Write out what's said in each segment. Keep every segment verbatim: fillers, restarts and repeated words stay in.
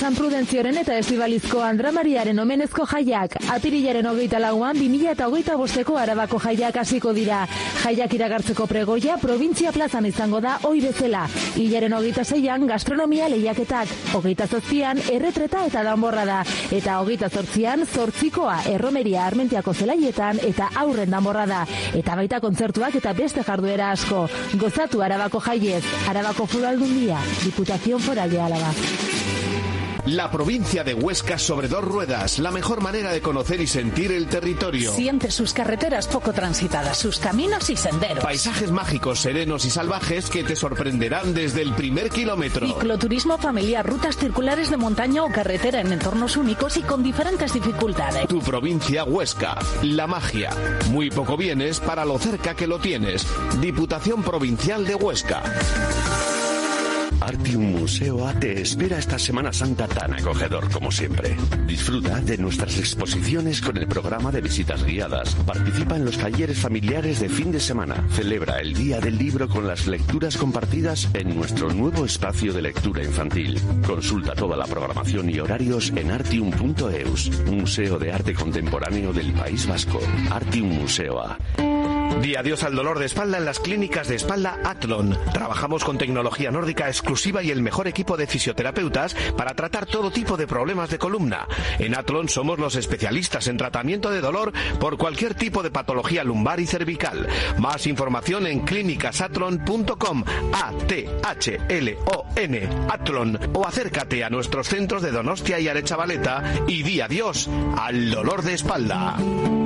San Prudentzioren eta Estibalizko Andra Mariaren omenezko jaiak. Apirilaren hogeita lauan, bi mila eta hogeita bosteko Arabako jaiak hasiko dira. Jaiak iragartzeko pregoia provintzia plazan izango da ohi bezala. Hilaren hogeita seian gastronomia lehiaketak. Hogeita zazpian erretreta eta danborra da. Eta hogeita zortzian zortzikoa erromeria Armentiako zelaietan eta aurren danborra da. Eta baita kontzertuak eta beste jarduera asko. Gozatu Arabako jaiez. Arabako Foru Aldundia, Diputación Foral de Álava. La provincia de Huesca sobre dos ruedas, la mejor manera de conocer y sentir el territorio. Siente sus carreteras poco transitadas, sus caminos y senderos. Paisajes mágicos, serenos y salvajes que te sorprenderán desde el primer kilómetro. Cicloturismo familiar, rutas circulares de montaña o carretera en entornos únicos y con diferentes dificultades. Tu provincia Huesca, la magia. Muy poco vienes para lo cerca que lo tienes. Diputación Provincial de Huesca. Artium Museo A te espera esta Semana Santa tan acogedor como siempre. Disfruta de nuestras exposiciones con el programa de visitas guiadas. Participa en los talleres familiares de fin de semana. Celebra el Día del Libro con las lecturas compartidas en nuestro nuevo espacio de lectura infantil. Consulta toda la programación y horarios en artium punto eus, Museo de Arte Contemporáneo del País Vasco. Artium Museo A. Di adiós al dolor de espalda en las clínicas de espalda Atlon. Trabajamos con tecnología nórdica exclusiva y el mejor equipo de fisioterapeutas para tratar todo tipo de problemas de columna. En Atlon somos los especialistas en tratamiento de dolor por cualquier tipo de patología lumbar y cervical. Más información en clínicas atlon punto com, A T H L O N, Atlon, o acércate a nuestros centros de Donostia y Arechavaleta y di adiós al dolor de espalda.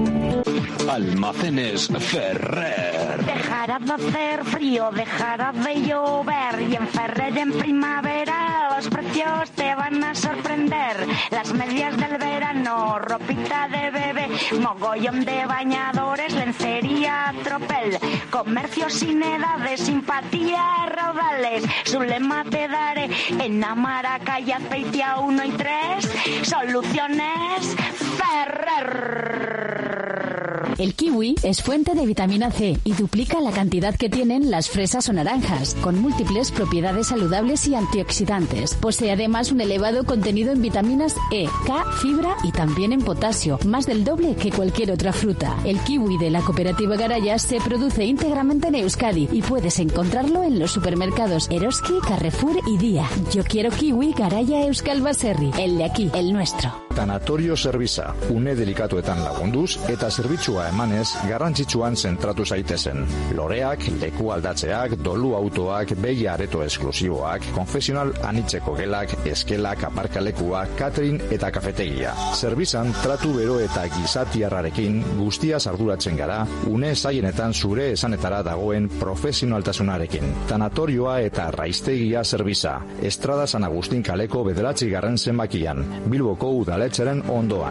Almacenes Ferrer. Dejará de hacer frío, dejará de llover y en Ferrer en primavera los precios te van a sorprender. Las medias del verano, ropita de bebé, mogollón de bañadores, lencería, tropel, comercio sin edades, simpatía, raudales. Su lema te daré en Amaraca y Azpeitia uno y tres. Soluciones Ferrer. El kiwi es fuente de vitamina C y duplica la cantidad que tienen las fresas o naranjas, con múltiples propiedades saludables y antioxidantes. Posee además un elevado contenido en vitaminas E, K, fibra y también en potasio, más del doble que cualquier otra fruta. El kiwi de la cooperativa Garaya se produce íntegramente en Euskadi y puedes encontrarlo en los supermercados Eroski, Carrefour y Día. Yo quiero kiwi Garaya Euskal Baserri, el de aquí, el nuestro. Tanatorio Servisa, une delikatuetan lagunduz eta zerbitzua emanez garrantzitsuan zentratu zaitezen. Loreak, leku aldatzeak, dolu autoak, behi areto esklusiboak, konfesional anitzeko gelak, eskelak, aparkalekuak, catering eta kafetegia. Zerbizan tratu bero eta gizatiarrarekin guztia arduratzen gara, une zaienetan zure esanetara dagoen profesionaltasunarekin. Tanatorioa eta raiztegia Zerbiza, Estrada San Agustin kaleko bederatzi garren zenbakian, Bilboko udaletxeren ondoan.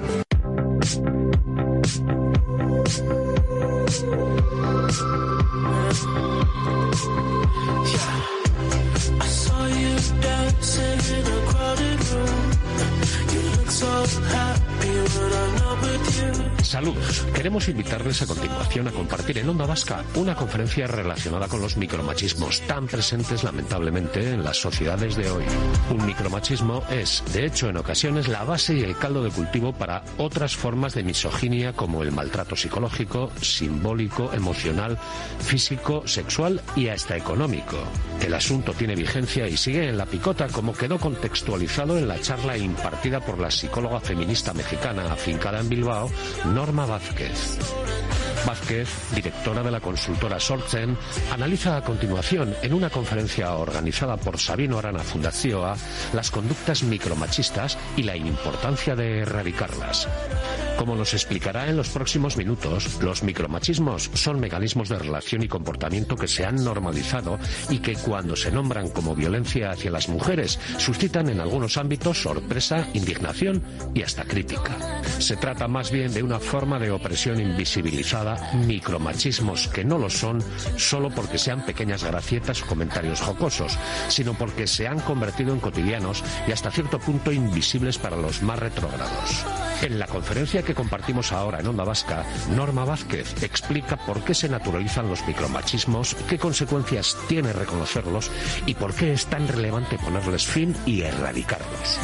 Saludos. Queremos invitarles a continuación a compartir en Onda Vasca una conferencia relacionada con los micromachismos tan presentes lamentablemente en las sociedades de hoy. Un micromachismo es, de hecho, en ocasiones la base y el caldo de cultivo para otras formas de misoginia como el maltrato psicológico, simbólico, emocional, físico, sexual y hasta económico. El asunto tiene vigencia y sigue en la picota como quedó contextualizado en la charla impartida por la psicóloga feminista mexicana afincada en Bilbao, Norma Vázquez. Vázquez, directora de la consultora Sortzen, analiza a continuación en una conferencia organizada por Sabino Arana Fundazioa las conductas micromachistas y la importancia de erradicarlas. Como nos explicará en los próximos minutos, los micromachismos son mecanismos de relación y comportamiento que se han normalizado y que cuando se nombran como violencia hacia las mujeres suscitan en algunos ámbitos sorpresa, indignación y hasta crítica. Se trata más bien de una forma de opresión invisibilizada, micromachismos que no lo son solo porque sean pequeñas gracietas o comentarios jocosos, sino porque se han convertido en cotidianos y hasta cierto punto invisibles para los más retrógrados. En la conferencia que compartimos ahora en Onda Vasca, Norma Vázquez explica por qué se naturalizan los micromachismos, qué consecuencias tiene reconocerlos y por qué es tan relevante ponerles fin y erradicarlos.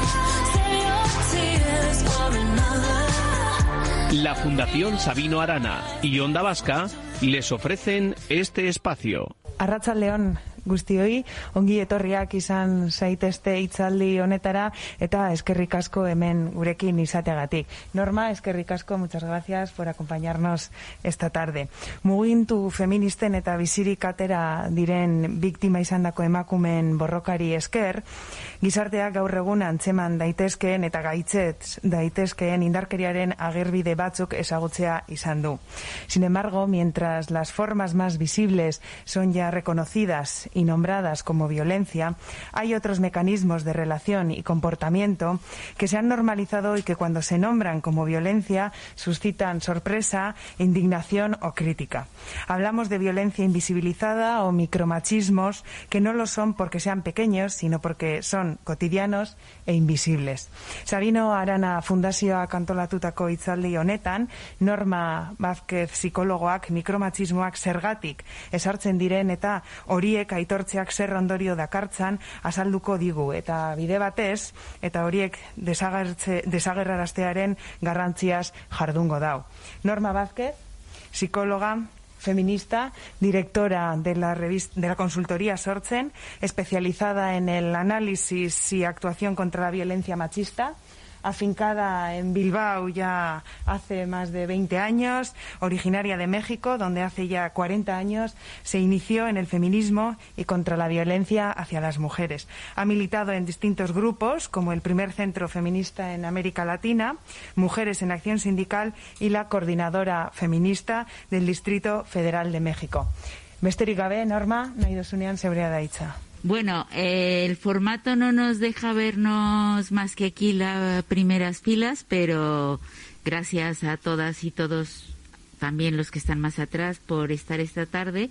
La Fundación Sabino Arana y Onda Vasca les ofrecen este espacio. Arratsaldeon guztioi, ongi etorriak izan zaitezte hitzaldi honetara eta eskerrik asko hemen gurekin izateagatik. Norma, eskerrik asko, muchas gracias por acompañarnos esta tarde. Mugintu feministen eta bizirik atera diren biktima izandako emakumeen borrokari esker, gizarteak gaur egun antzeman daitezkeen eta gaitzet daitezkeen indarkeriaren agerbide batzuk ezagutzea izan du. Sin embargo, mientras las formas más visibles son ya reconocidas y nombradas como violencia, hay otros mecanismos de relación y comportamiento que se han normalizado y que cuando se nombran como violencia suscitan sorpresa, indignación o crítica. Hablamos de violencia invisibilizada o micromachismos que no lo son porque sean pequeños, sino porque son cotidianos e invisibles. Sabino Arana Fundazioak antolatutako hitzaldi honetan, Norma Vázquez psikologoak mikromachismoak zergatik esartzen diren eta horiek aitortzeak zer ondorio dakartzan azalduko digu, eta bide batez eta horiek desagertze, desagerraraztearen garrantziaz jardungo dau. Norma Vázquez, psicóloga, feminista, directora de la revista, de la consultoría Sortzen, especializada en el análisis y actuación contra la violencia machista, afincada en Bilbao ya hace más de veinte años, originaria de México, donde hace ya cuarenta años se inició en el feminismo y contra la violencia hacia las mujeres. Ha militado en distintos grupos, como el primer centro feminista en América Latina, Mujeres en Acción Sindical y la coordinadora feminista del Distrito Federal de México. Besterik gabe, Norma, nahi dozunean zeurea da hitza. Bueno, eh, el formato no nos deja vernos más que aquí las primeras filas, pero gracias a todas y todos, también los que están más atrás, por estar esta tarde.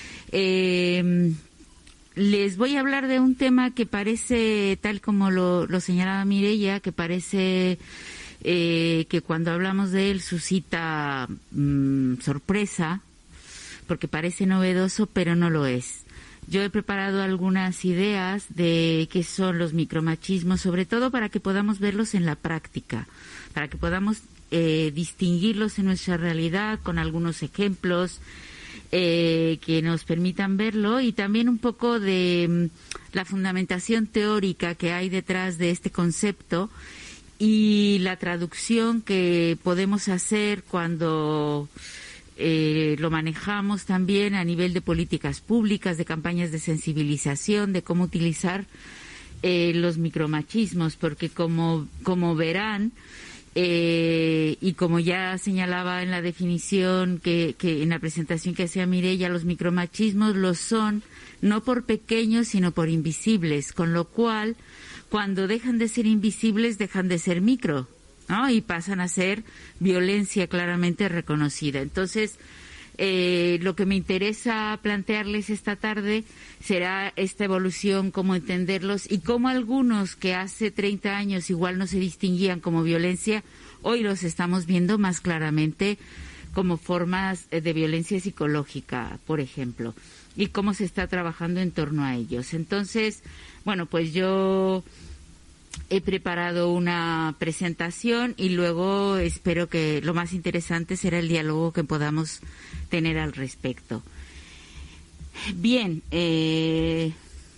Eh, les voy a hablar de un tema que parece, tal como lo, lo señalaba Mireia, que parece eh, que cuando hablamos de él suscita mmm, sorpresa, porque parece novedoso, pero no lo es. Yo he preparado algunas ideas de qué son los micromachismos, sobre todo para que podamos verlos en la práctica, para que podamos eh, distinguirlos en nuestra realidad con algunos ejemplos eh, que nos permitan verlo, y también un poco de mm, la fundamentación teórica que hay detrás de este concepto y la traducción que podemos hacer cuando Eh, lo manejamos también a nivel de políticas públicas, de campañas de sensibilización, de cómo utilizar eh, los micromachismos, porque como, como verán, eh, y como ya señalaba en la definición que, que en la presentación que hacía Mireia, los micromachismos lo son no por pequeños, sino por invisibles, con lo cual, cuando dejan de ser invisibles, dejan de ser micro, ¿no? Y pasan a ser violencia claramente reconocida. Entonces, eh, lo que me interesa plantearles esta tarde será esta evolución, cómo entenderlos y cómo algunos que hace treinta años igual no se distinguían como violencia, hoy los estamos viendo más claramente como formas de violencia psicológica, por ejemplo, y cómo se está trabajando en torno a ellos. Entonces, bueno, pues yo he preparado una presentación y luego espero que lo más interesante será el diálogo que podamos tener al respecto. Bien, eh,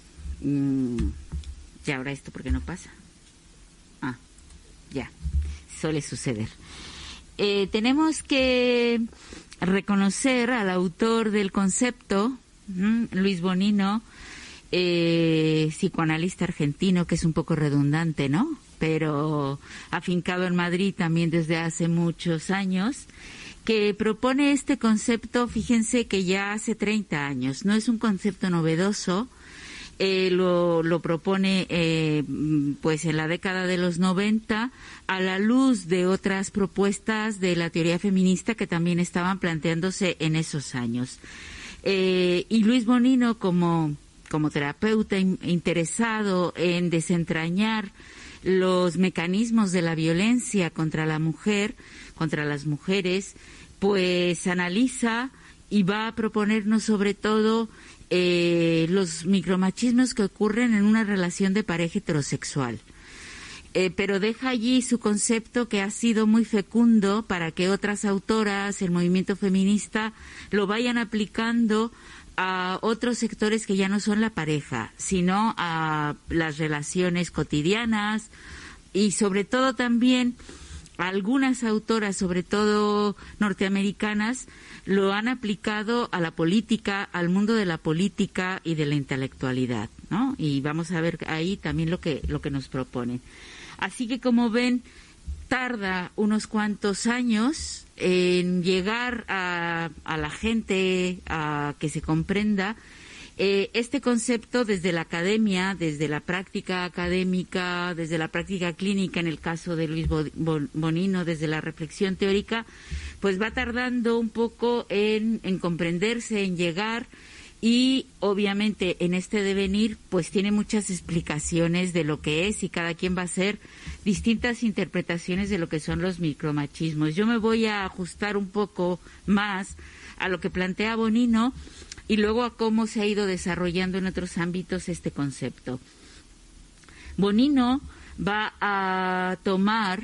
ya ahora esto, ¿por qué no pasa? Ah, ya, suele suceder. Eh, tenemos que reconocer al autor del concepto, ¿m? Luis Bonino, Eh, psicoanalista argentino, que es un poco redundante, ¿no? Pero afincado en Madrid también desde hace muchos años, que propone este concepto, fíjense que ya hace treinta años, no es un concepto novedoso, eh, lo, lo propone eh, pues en la década de los noventa, a la luz de otras propuestas de la teoría feminista que también estaban planteándose en esos años. Eh, y Luis Bonino, como como terapeuta interesado en desentrañar los mecanismos de la violencia contra la mujer, contra las mujeres, pues analiza y va a proponernos sobre todo eh, los micromachismos que ocurren en una relación de pareja heterosexual. Eh, pero deja allí su concepto que ha sido muy fecundo para que otras autoras, el movimiento feminista, lo vayan aplicando a otros sectores que ya no son la pareja, sino a las relaciones cotidianas y sobre todo también algunas autoras, sobre todo norteamericanas, lo han aplicado a la política, al mundo de la política y de la intelectualidad, ¿no? Y vamos a ver ahí también lo que lo que nos propone. Así que, como ven, tarda unos cuantos años en llegar a, a la gente, a que se comprenda eh, este concepto desde la academia, desde la práctica académica, desde la práctica clínica, en el caso de Luis Bonino, desde la reflexión teórica, pues va tardando un poco en, en comprenderse, en llegar. Y obviamente en este devenir pues tiene muchas explicaciones de lo que es y cada quien va a hacer distintas interpretaciones de lo que son los micromachismos. Yo me voy a ajustar un poco más a lo que plantea Bonino y luego a cómo se ha ido desarrollando en otros ámbitos este concepto. Bonino va a tomar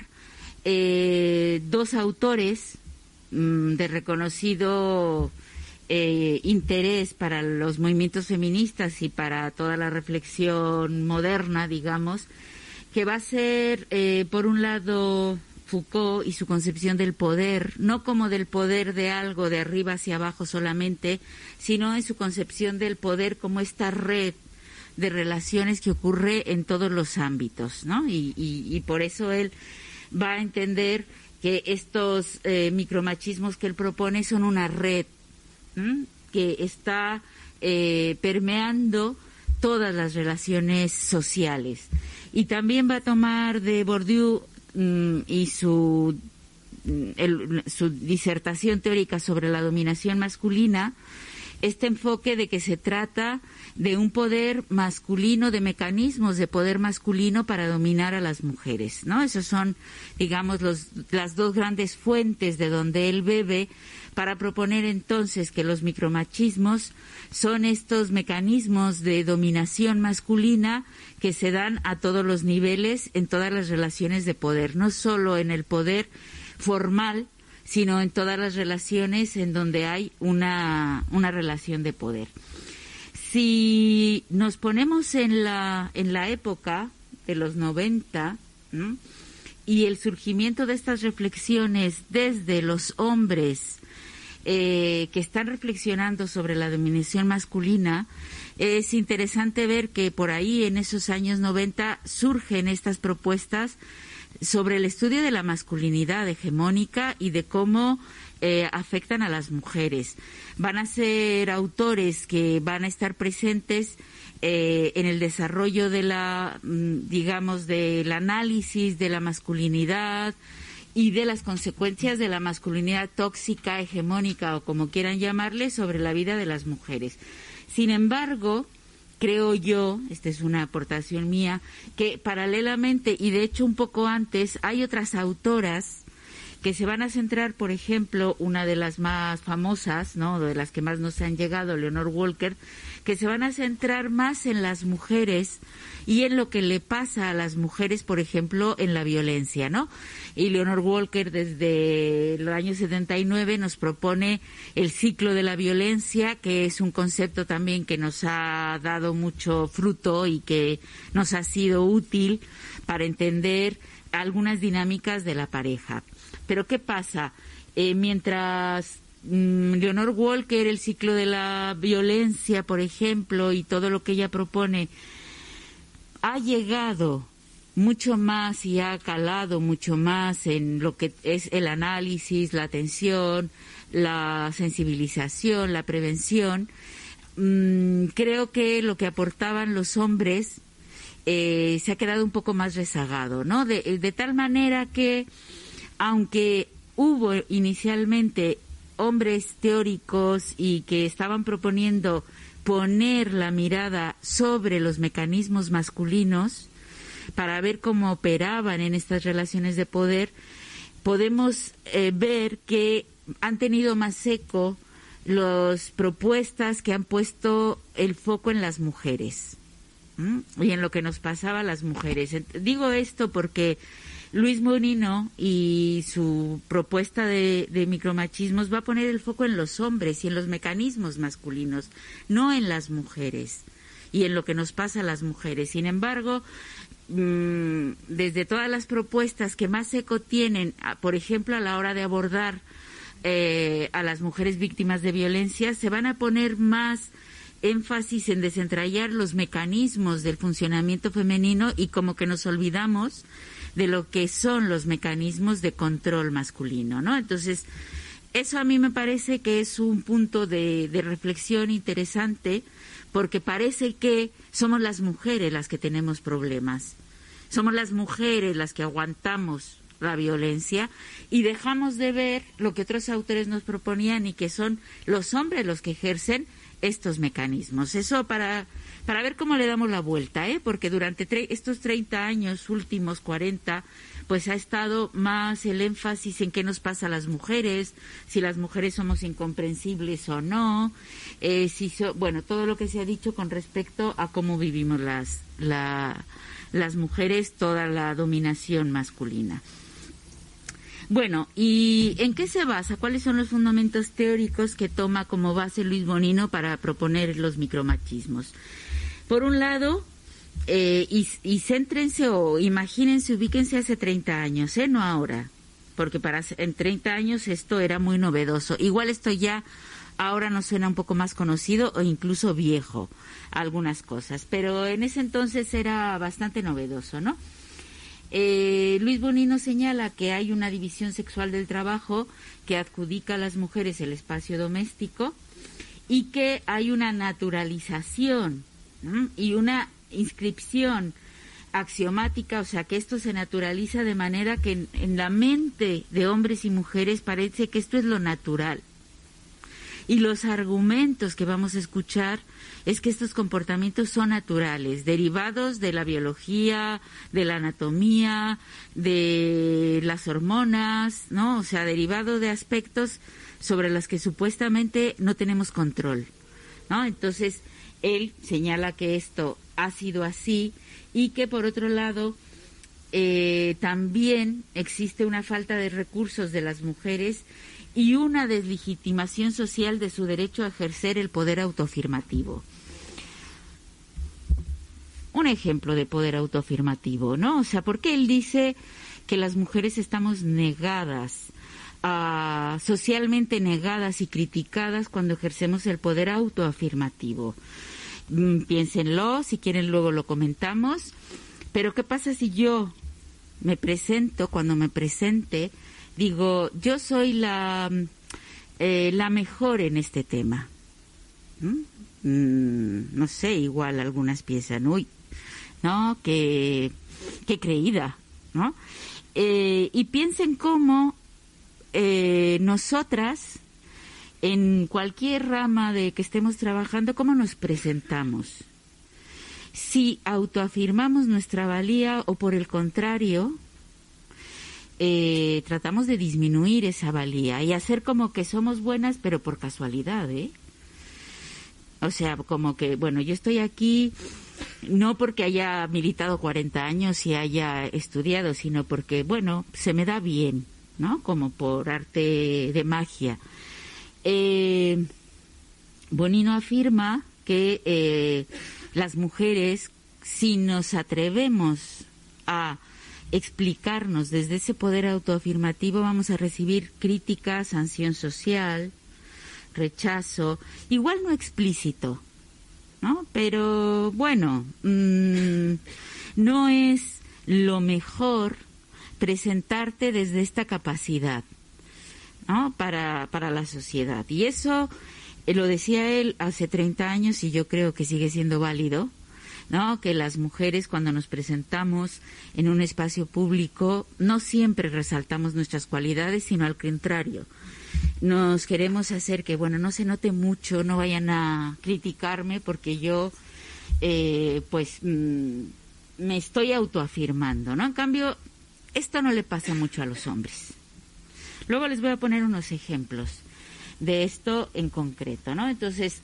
eh, dos autores mmm, de reconocido Eh, interés para los movimientos feministas y para toda la reflexión moderna, digamos, que va a ser, eh, por un lado, Foucault y su concepción del poder, no como del poder de algo de arriba hacia abajo solamente, sino en su concepción del poder como esta red de relaciones que ocurre en todos los ámbitos, ¿no? Y, y, y por eso él va a entender que estos eh, micromachismos que él propone son una red que está eh, permeando todas las relaciones sociales. Y también va a tomar de Bourdieu mm, y su, el, su disertación teórica sobre la dominación masculina, este enfoque de que se trata de un poder masculino, de mecanismos de poder masculino para dominar a las mujeres, ¿no? Esos son, digamos, los, las dos grandes fuentes de donde él bebe para proponer entonces que los micromachismos son estos mecanismos de dominación masculina que se dan a todos los niveles, en todas las relaciones de poder, no solo en el poder formal, sino en todas las relaciones en donde hay una, una relación de poder. Si nos ponemos en la, en la época de los noventa, ¿no?, y el surgimiento de estas reflexiones desde los hombres eh, que están reflexionando sobre la dominación masculina, es interesante ver que por ahí en esos años noventa surgen estas propuestas sobre el estudio de la masculinidad hegemónica y de cómo eh, afectan a las mujeres. Van a ser autores que van a estar presentes eh, en el desarrollo de la, digamos, del análisis de la masculinidad y de las consecuencias de la masculinidad tóxica, hegemónica o como quieran llamarle, sobre la vida de las mujeres. Sin embargo, creo yo, esta es una aportación mía, que paralelamente y de hecho un poco antes hay otras autoras que se van a centrar, por ejemplo, una de las más famosas, ¿no?, de las que más nos han llegado, Leonore Walker, que se van a centrar más en las mujeres y en lo que le pasa a las mujeres, por ejemplo, en la violencia, ¿no? Y Leonore Walker desde el año setenta y nueve nos propone el ciclo de la violencia, que es un concepto también que nos ha dado mucho fruto y que nos ha sido útil para entender algunas dinámicas de la pareja. Pero ¿qué pasa? Eh, mientras mmm, Leonore Walker, el ciclo de la violencia, por ejemplo, y todo lo que ella propone, ha llegado mucho más y ha calado mucho más en lo que es el análisis, la atención, la sensibilización, la prevención, mmm, creo que lo que aportaban los hombres eh, se ha quedado un poco más rezagado, ¿no? De, de tal manera que, aunque hubo inicialmente hombres teóricos y que estaban proponiendo poner la mirada sobre los mecanismos masculinos para ver cómo operaban en estas relaciones de poder, podemos eh, ver que han tenido más eco las propuestas que han puesto el foco en las mujeres, ¿m? Y en lo que nos pasaba a las mujeres. Digo esto porque Luis Bonino y su propuesta de, de micromachismos va a poner el foco en los hombres y en los mecanismos masculinos, no en las mujeres y en lo que nos pasa a las mujeres. Sin embargo, mmm, desde todas las propuestas que más eco tienen, por ejemplo, a la hora de abordar eh, a las mujeres víctimas de violencia, se van a poner más énfasis en desentrañar los mecanismos del funcionamiento femenino y como que nos olvidamos de lo que son los mecanismos de control masculino, ¿no? Entonces, eso a mí me parece que es un punto de, de reflexión interesante, porque parece que somos las mujeres las que tenemos problemas, somos las mujeres las que aguantamos la violencia y dejamos de ver lo que otros autores nos proponían y que son los hombres los que ejercen estos mecanismos. Eso para para ver cómo le damos la vuelta, ¿eh? Porque durante tre- estos treinta años, últimos cuarenta, pues ha estado más el énfasis en qué nos pasa a las mujeres, si las mujeres somos incomprensibles o no, eh, si so- bueno, todo lo que se ha dicho con respecto a cómo vivimos las, la, las mujeres toda la dominación masculina. Bueno, ¿y en qué se basa? ¿Cuáles son los fundamentos teóricos que toma como base Luis Bonino para proponer los micromachismos? Por un lado, eh, y, y céntrense o imagínense, ubíquense hace treinta años, ¿eh? No ahora, porque para en treinta años esto era muy novedoso. Igual esto ya ahora nos suena un poco más conocido o incluso viejo, algunas cosas, pero en ese entonces era bastante novedoso, ¿no? Eh, Luis Bonino señala que hay una división sexual del trabajo que adjudica a las mujeres el espacio doméstico y que hay una naturalización, ¿no? Y una inscripción axiomática, o sea que esto se naturaliza de manera que en, en la mente de hombres y mujeres parece que esto es lo natural. Y los argumentos que vamos a escuchar es que estos comportamientos son naturales, derivados de la biología, de la anatomía, de las hormonas, ¿no? O sea, derivado de aspectos sobre los que supuestamente no tenemos control, ¿no? Entonces, él señala que esto ha sido así y que, por otro lado, eh, también existe una falta de recursos de las mujeres y una deslegitimación social de su derecho a ejercer el poder autoafirmativo. Un ejemplo de poder autoafirmativo, ¿no? O sea, porque él dice que las mujeres estamos negadas, uh, socialmente negadas y criticadas cuando ejercemos el poder autoafirmativo. Mm, piénsenlo, si quieren luego lo comentamos. Pero ¿qué pasa si yo me presento, cuando me presente, digo, yo soy la, eh, la mejor en este tema? ¿Mm? Mm, no sé, igual algunas piensan, uy, ¿no? Qué, qué creída, ¿no? Eh, y piensen cómo eh, nosotras, en cualquier rama de que estemos trabajando, cómo nos presentamos. Si autoafirmamos nuestra valía o por el contrario, eh, tratamos de disminuir esa valía y hacer como que somos buenas, pero por casualidad, ¿eh? O sea, como que, bueno, yo estoy aquí no porque haya militado cuarenta años y haya estudiado, sino porque, bueno, se me da bien, ¿no? Como por arte de magia. Eh, Bonino afirma que eh, las mujeres, si nos atrevemos a explicarnos desde ese poder autoafirmativo, vamos a recibir crítica, sanción social, rechazo, igual no explícito, ¿no? Pero bueno, mmm, no es lo mejor presentarte desde esta capacidad, ¿no? Para, para la sociedad. Y eso eh, lo decía él hace treinta años y yo creo que sigue siendo válido, ¿no? Que las mujeres, cuando nos presentamos en un espacio público, no siempre resaltamos nuestras cualidades, sino al contrario. nos queremos hacer que, bueno, no se note mucho, no vayan a criticarme porque yo, eh, pues, mmm, me estoy autoafirmando, ¿no? En cambio, esto no le pasa mucho a los hombres. Luego les voy a poner unos ejemplos de esto en concreto, ¿no? Entonces,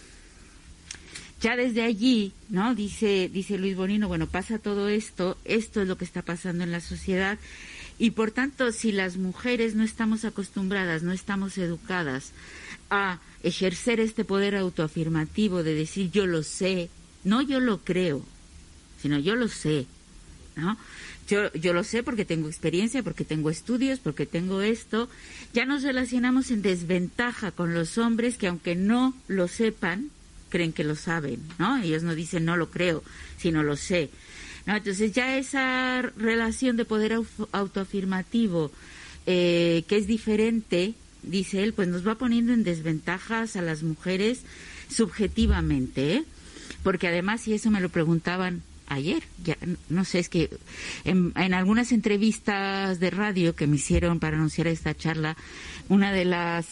ya desde allí, ¿no? Dice, dice Luis Bonino, bueno, pasa todo esto, esto es lo que está pasando en la sociedad, y por tanto, si las mujeres no estamos acostumbradas, no estamos educadas a ejercer este poder autoafirmativo de decir yo lo sé, no yo lo creo, sino yo lo sé, ¿no? Yo, yo lo sé porque tengo experiencia, porque tengo estudios, porque tengo esto. Ya nos relacionamos en desventaja con los hombres que aunque no lo sepan, creen que lo saben, ¿no? Ellos no dicen no lo creo, sino lo sé, ¿no? Entonces ya esa relación de poder autoafirmativo eh, que es diferente, dice él, pues nos va poniendo en desventajas a las mujeres subjetivamente, ¿eh? Porque además, y eso me lo preguntaban ayer, ya no sé, es que en, en algunas entrevistas de radio que me hicieron para anunciar esta charla, una de las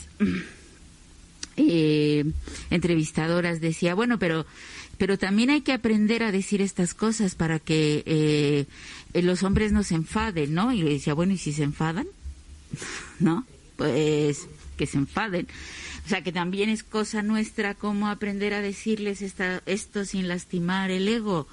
eh, entrevistadoras decía, bueno, pero pero también hay que aprender a decir estas cosas para que eh, los hombres no se enfaden, ¿no? Y yo decía, bueno, ¿y si se enfadan? ¿No? Pues que se enfaden. O sea, que también es cosa nuestra cómo aprender a decirles esta, esto sin lastimar el ego.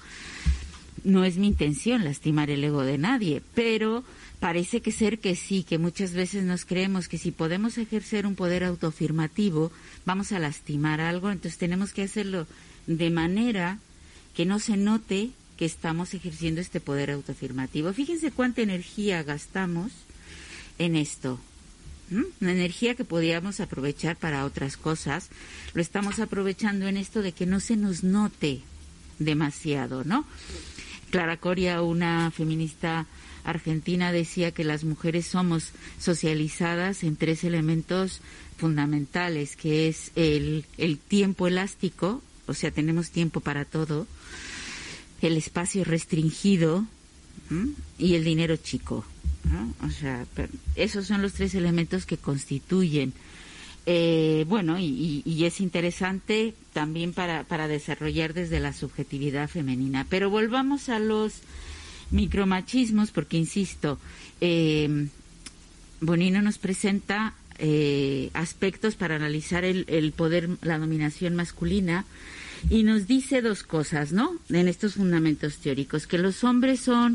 No es mi intención lastimar el ego de nadie, pero parece que ser que sí, que muchas veces nos creemos que si podemos ejercer un poder autoafirmativo, vamos a lastimar algo, entonces tenemos que hacerlo de manera que no se note que estamos ejerciendo este poder autoafirmativo. Fíjense cuánta energía gastamos en esto. ¿Mm? Una energía que podíamos aprovechar para otras cosas, lo estamos aprovechando en esto de que no se nos note demasiado, ¿no? Clara Coria, una feminista argentina, decía que las mujeres somos socializadas en tres elementos fundamentales, que es el, el tiempo elástico, o sea, tenemos tiempo para todo, el espacio restringido, ¿m? Y el dinero chico, ¿no? O sea, esos son los tres elementos que constituyen. Eh, bueno, y, y es interesante también para, para desarrollar desde la subjetividad femenina. Pero volvamos a los micromachismos, porque insisto, eh, Bonino nos presenta eh, aspectos para analizar el, el poder, la dominación masculina, y nos dice dos cosas, ¿no? En estos fundamentos teóricos, que los hombres son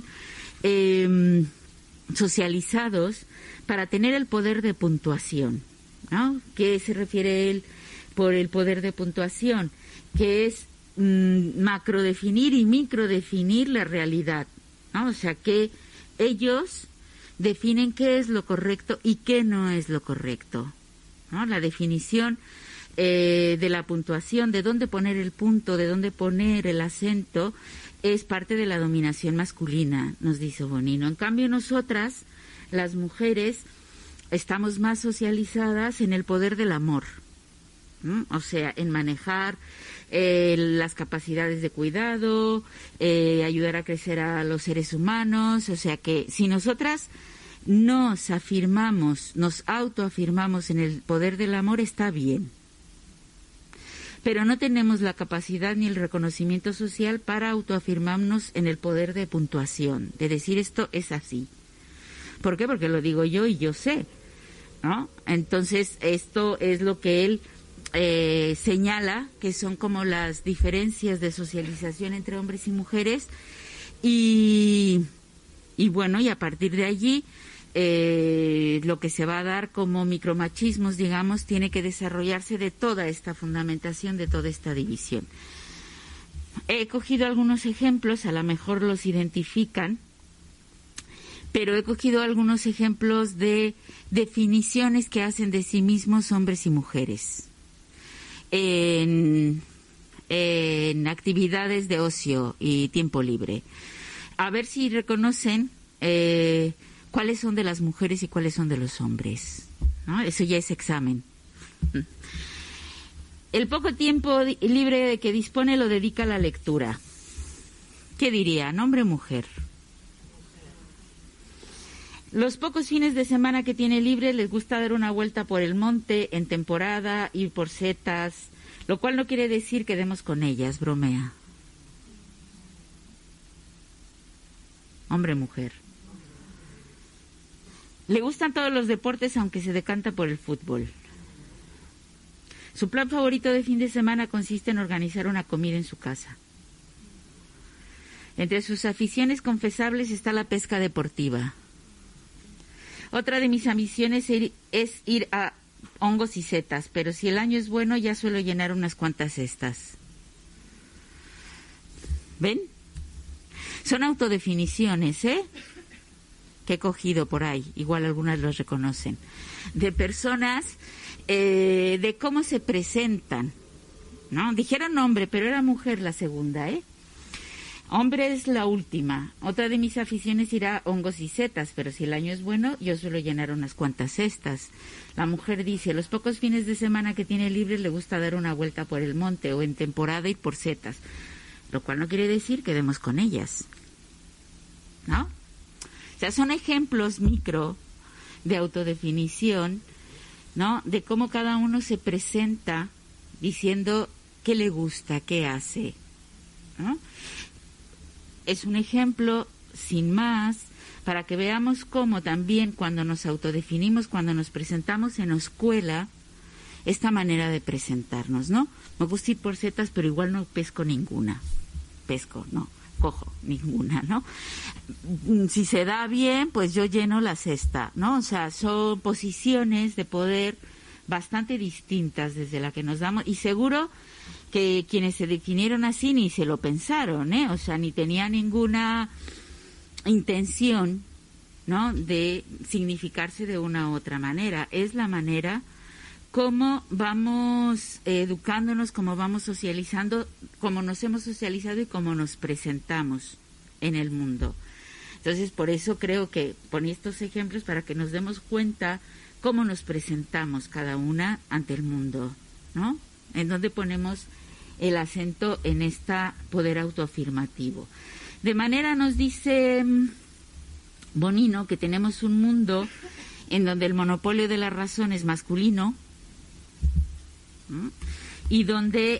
eh, socializados para tener el poder de puntuación, ¿no? ¿Qué se refiere él por el poder de puntuación? Que es mmm, macrodefinir y microdefinir la realidad, ¿no? O sea, que ellos definen qué es lo correcto y qué no es lo correcto, ¿no? La definición eh, de la puntuación, de dónde poner el punto, de dónde poner el acento, es parte de la dominación masculina, nos dice Bonino. En cambio, nosotras, las mujeres, estamos más socializadas en el poder del amor, ¿no? O sea, en manejar eh, las capacidades de cuidado, eh, ayudar a crecer a los seres humanos. O sea que si nosotras nos afirmamos, nos autoafirmamos en el poder del amor, está bien. Pero no tenemos la capacidad ni el reconocimiento social para autoafirmarnos en el poder de puntuación, de decir esto es así. ¿Por qué? Porque lo digo yo y yo sé, ¿no? Entonces, esto es lo que él eh, señala, que son como las diferencias de socialización entre hombres y mujeres, y, y bueno, y a partir de allí, eh, lo que se va a dar como micromachismos, digamos, tiene que desarrollarse de toda esta fundamentación, de toda esta división. He cogido algunos ejemplos, a lo mejor los identifican, pero he cogido algunos ejemplos de definiciones que hacen de sí mismos hombres y mujeres en, en actividades de ocio y tiempo libre. A ver si reconocen eh, cuáles son de las mujeres y cuáles son de los hombres, ¿no? Eso ya es examen. El poco tiempo libre de que dispone lo dedica a la lectura. ¿Qué dirían, hombre o mujer? Los pocos fines de semana que tiene libre les gusta dar una vuelta por el monte en temporada, ir por setas, lo cual no quiere decir que demos con ellas, bromea. Hombre, mujer. Le gustan todos los deportes, aunque se decanta por el fútbol. Su plan favorito de fin de semana consiste en organizar una comida en su casa. Entre sus aficiones confesables está la pesca deportiva. Otra de mis ambiciones es ir a hongos y setas, pero si el año es bueno ya suelo llenar unas cuantas cestas. ¿Ven? Son autodefiniciones, ¿eh? Que he cogido por ahí, igual algunas los reconocen, de personas, eh, de cómo se presentan, ¿no? Dijeron hombre, pero era mujer la segunda, ¿eh? Hombre es la última. Otra de mis aficiones irá a hongos y setas, pero si el año es bueno, yo suelo llenar unas cuantas cestas. La mujer dice, los pocos fines de semana que tiene libre le gusta dar una vuelta por el monte o en temporada ir por setas, lo cual no quiere decir que demos con ellas, ¿no? O sea, son ejemplos micro de autodefinición, ¿no? De cómo cada uno se presenta diciendo qué le gusta, qué hace, ¿no? Es un ejemplo, sin más, para que veamos cómo también cuando nos autodefinimos, cuando nos presentamos en la escuela, esta manera de presentarnos, ¿no? Me gusta ir por setas, pero igual no pesco ninguna. Pesco, no, cojo ninguna, ¿no? Si se da bien, pues yo lleno la cesta, ¿no? O sea, son posiciones de poder bastante distintas desde la que nos damos, y seguro que quienes se definieron así ni se lo pensaron, ¿eh? O sea, ni tenía ninguna intención, ¿no?, de significarse de una u otra manera. Es la manera como vamos eh, educándonos, como vamos socializando, como nos hemos socializado y cómo nos presentamos en el mundo. Entonces, por eso creo que ponía estos ejemplos para que nos demos cuenta cómo nos presentamos cada una ante el mundo, ¿no? En donde ponemos el acento en esta poder autoafirmativo. De manera, nos dice Bonino, que tenemos un mundo en donde el monopolio de la razón es masculino, ¿no?, y donde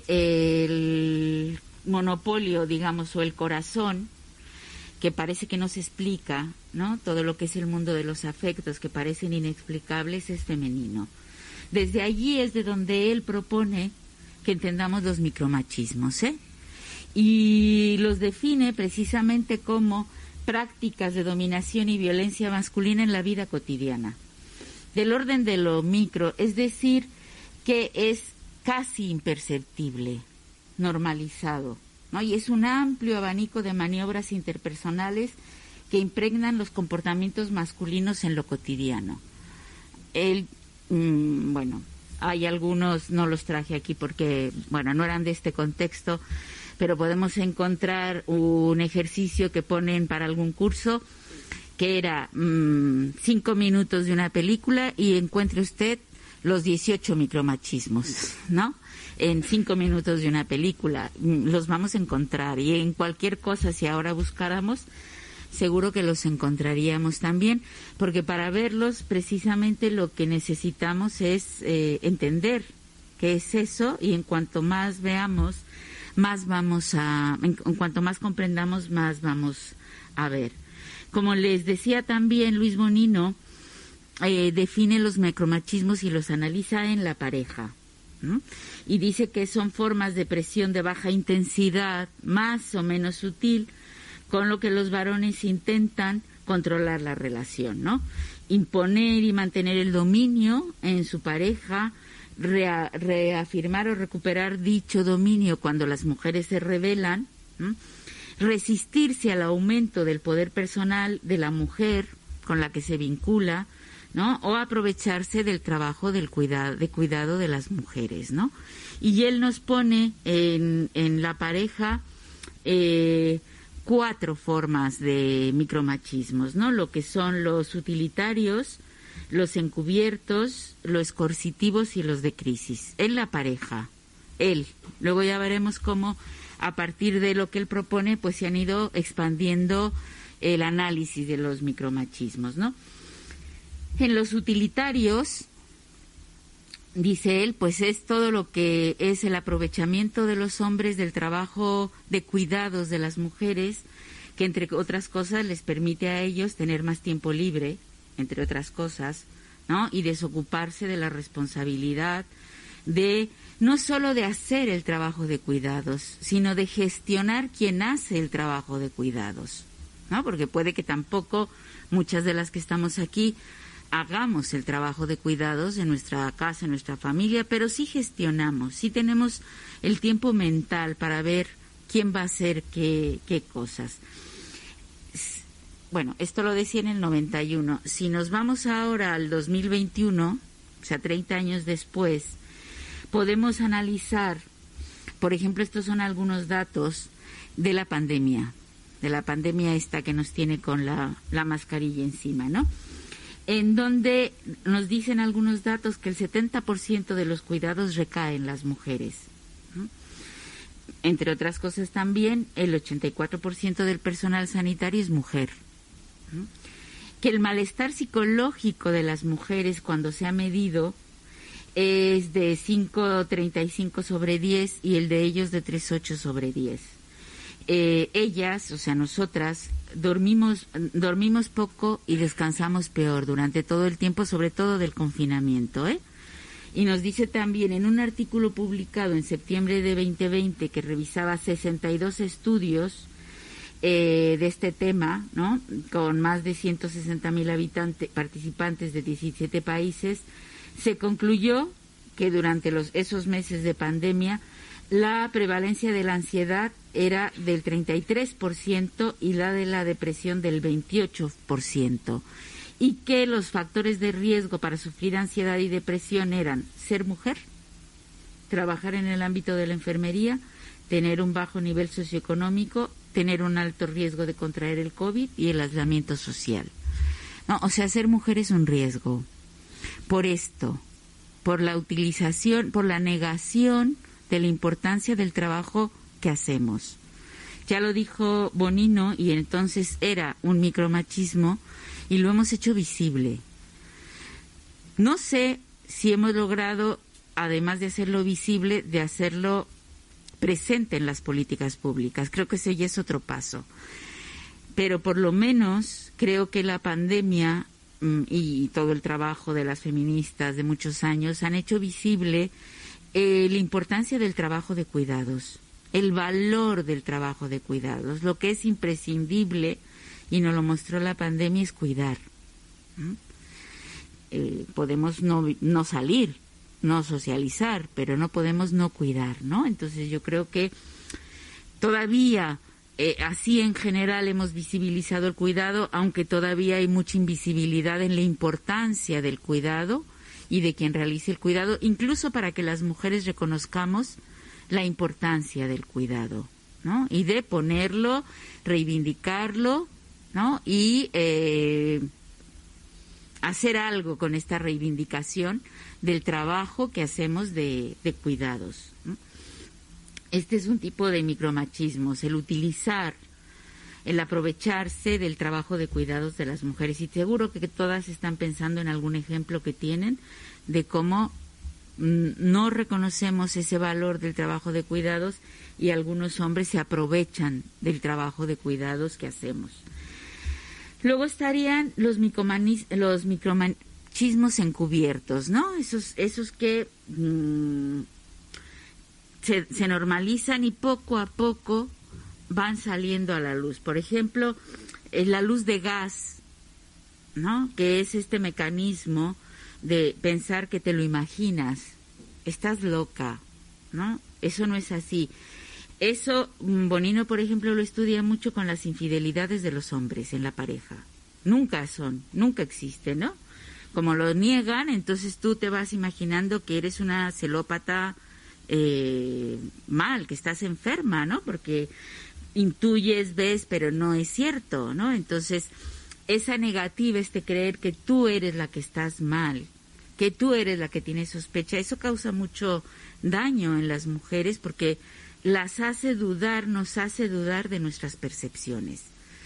el monopolio, digamos, o el corazón, que parece que no se explica, ¿no?, todo lo que es el mundo de los afectos, que parecen inexplicables, es femenino. Desde allí es de donde él propone que entendamos los micromachismos, ¿eh? Y los define precisamente como prácticas de dominación y violencia masculina en la vida cotidiana, del orden de lo micro, es decir, que es casi imperceptible, normalizado, ¿no? Y es un amplio abanico de maniobras interpersonales que impregnan los comportamientos masculinos en lo cotidiano. Él, mmm, bueno, hay algunos, no los traje aquí porque, bueno, no eran de este contexto, pero podemos encontrar un ejercicio que ponen para algún curso, que era mmm, cinco minutos de una película y encuentre usted los dieciocho micromachismos, ¿no? En cinco minutos de una película, los vamos a encontrar, y en cualquier cosa, si ahora buscáramos, seguro que los encontraríamos también, porque para verlos precisamente lo que necesitamos es eh, entender qué es eso, y en cuanto más veamos, más vamos a, en, en cuanto más comprendamos, más vamos a ver. Como les decía también, Luis Bonino eh, define los micromachismos y los analiza en la pareja, ¿no? Y dice que son formas de presión de baja intensidad, más o menos sutil, con lo que los varones intentan controlar la relación, ¿no? Imponer y mantener el dominio en su pareja, rea, reafirmar o recuperar dicho dominio cuando las mujeres se rebelan, ¿no?, resistirse al aumento del poder personal de la mujer con la que se vincula, ¿no?, o aprovecharse del trabajo del cuidado, de cuidado de las mujeres, ¿no? Y él nos pone en, en la pareja eh, cuatro formas de micromachismos, ¿no? Lo que son los utilitarios, los encubiertos, los coercitivos y los de crisis. En la pareja, él. Luego ya veremos cómo, a partir de lo que él propone, pues se han ido expandiendo el análisis de los micromachismos, ¿no? En los utilitarios, dice él, pues es todo lo que es el aprovechamiento de los hombres del trabajo de cuidados de las mujeres, que entre otras cosas les permite a ellos tener más tiempo libre, entre otras cosas, ¿no? Y desocuparse de la responsabilidad de no solo de hacer el trabajo de cuidados, sino de gestionar quien hace el trabajo de cuidados, ¿no? Porque puede que tampoco muchas de las que estamos aquí hagamos el trabajo de cuidados en nuestra casa, en nuestra familia, pero sí gestionamos, sí tenemos el tiempo mental para ver quién va a hacer qué, qué cosas. Bueno, esto lo decía en el noventa y uno. Si nos vamos ahora al dos mil veintiuno, o sea, treinta años después, podemos analizar, por ejemplo, estos son algunos datos de la pandemia, de la pandemia esta que nos tiene con la, la mascarilla encima, ¿no? En donde nos dicen algunos datos que el setenta por ciento de los cuidados recaen en las mujeres, ¿no? Entre otras cosas también, el ochenta y cuatro por ciento del personal sanitario es mujer, ¿no? Que el malestar psicológico de las mujeres cuando se ha medido es de cinco coma treinta y cinco sobre diez y el de ellos de tres coma ocho sobre diez. Eh, ellas, o sea, nosotras, dormimos, dormimos poco y descansamos peor durante todo el tiempo, sobre todo del confinamiento, ¿eh? Y nos dice también en un artículo publicado en septiembre de veinte veinte que revisaba sesenta y dos estudios eh, de este tema, ¿no? Con más de ciento sesenta mil habitantes, participantes de diecisiete países, se concluyó que durante los, esos meses de pandemia la prevalencia de la ansiedad era del treinta y tres por ciento y la de la depresión del veintiocho por ciento, y que los factores de riesgo para sufrir ansiedad y depresión eran ser mujer, trabajar en el ámbito de la enfermería, tener un bajo nivel socioeconómico, tener un alto riesgo de contraer el COVID y el aislamiento social. No, o sea, ser mujer es un riesgo. Por esto, por la utilización, por la negación de la importancia del trabajo que hacemos. Ya lo dijo Bonino, y entonces era un micromachismo y lo hemos hecho visible. No sé si hemos logrado, además de hacerlo visible, de hacerlo presente en las políticas públicas. Creo que ese ya es otro paso. Pero por lo menos creo que la pandemia y todo el trabajo de las feministas de muchos años han hecho visible eh, la importancia del trabajo de cuidados, el valor del trabajo de cuidados, lo que es imprescindible, y nos lo mostró la pandemia, es cuidar. ¿Mm? Eh, podemos no, no salir, no socializar, pero no podemos no cuidar, ¿no? Entonces yo creo que todavía Eh, así en general hemos visibilizado el cuidado, aunque todavía hay mucha invisibilidad en la importancia del cuidado y de quien realice el cuidado, incluso para que las mujeres reconozcamos la importancia del cuidado, ¿no? Y de ponerlo, reivindicarlo, ¿no? Y eh, hacer algo con esta reivindicación del trabajo que hacemos de, de cuidados, ¿no? Este es un tipo de micromachismos, el utilizar, el aprovecharse del trabajo de cuidados de las mujeres. Y seguro que todas están pensando en algún ejemplo que tienen de cómo no reconocemos ese valor del trabajo de cuidados y algunos hombres se aprovechan del trabajo de cuidados que hacemos. Luego estarían los, los micromachismos encubiertos, ¿no? Esos, esos que Mmm, Se, se normalizan y poco a poco van saliendo a la luz. Por ejemplo, la luz de gas, ¿no? Que es este mecanismo de pensar que te lo imaginas. Estás loca, ¿no? Eso no es así. Eso, Bonino, por ejemplo, lo estudia mucho con las infidelidades de los hombres en la pareja. Nunca son, nunca existen, ¿no? Como lo niegan, entonces tú te vas imaginando que eres una celópata Eh, mal, que estás enferma, ¿no? Porque intuyes, ves, pero no es cierto, ¿no? Entonces, esa negativa, este creer que tú eres la que estás mal, que tú eres la que tiene sospecha, eso causa mucho daño en las mujeres porque las hace dudar, nos hace dudar de nuestras percepciones.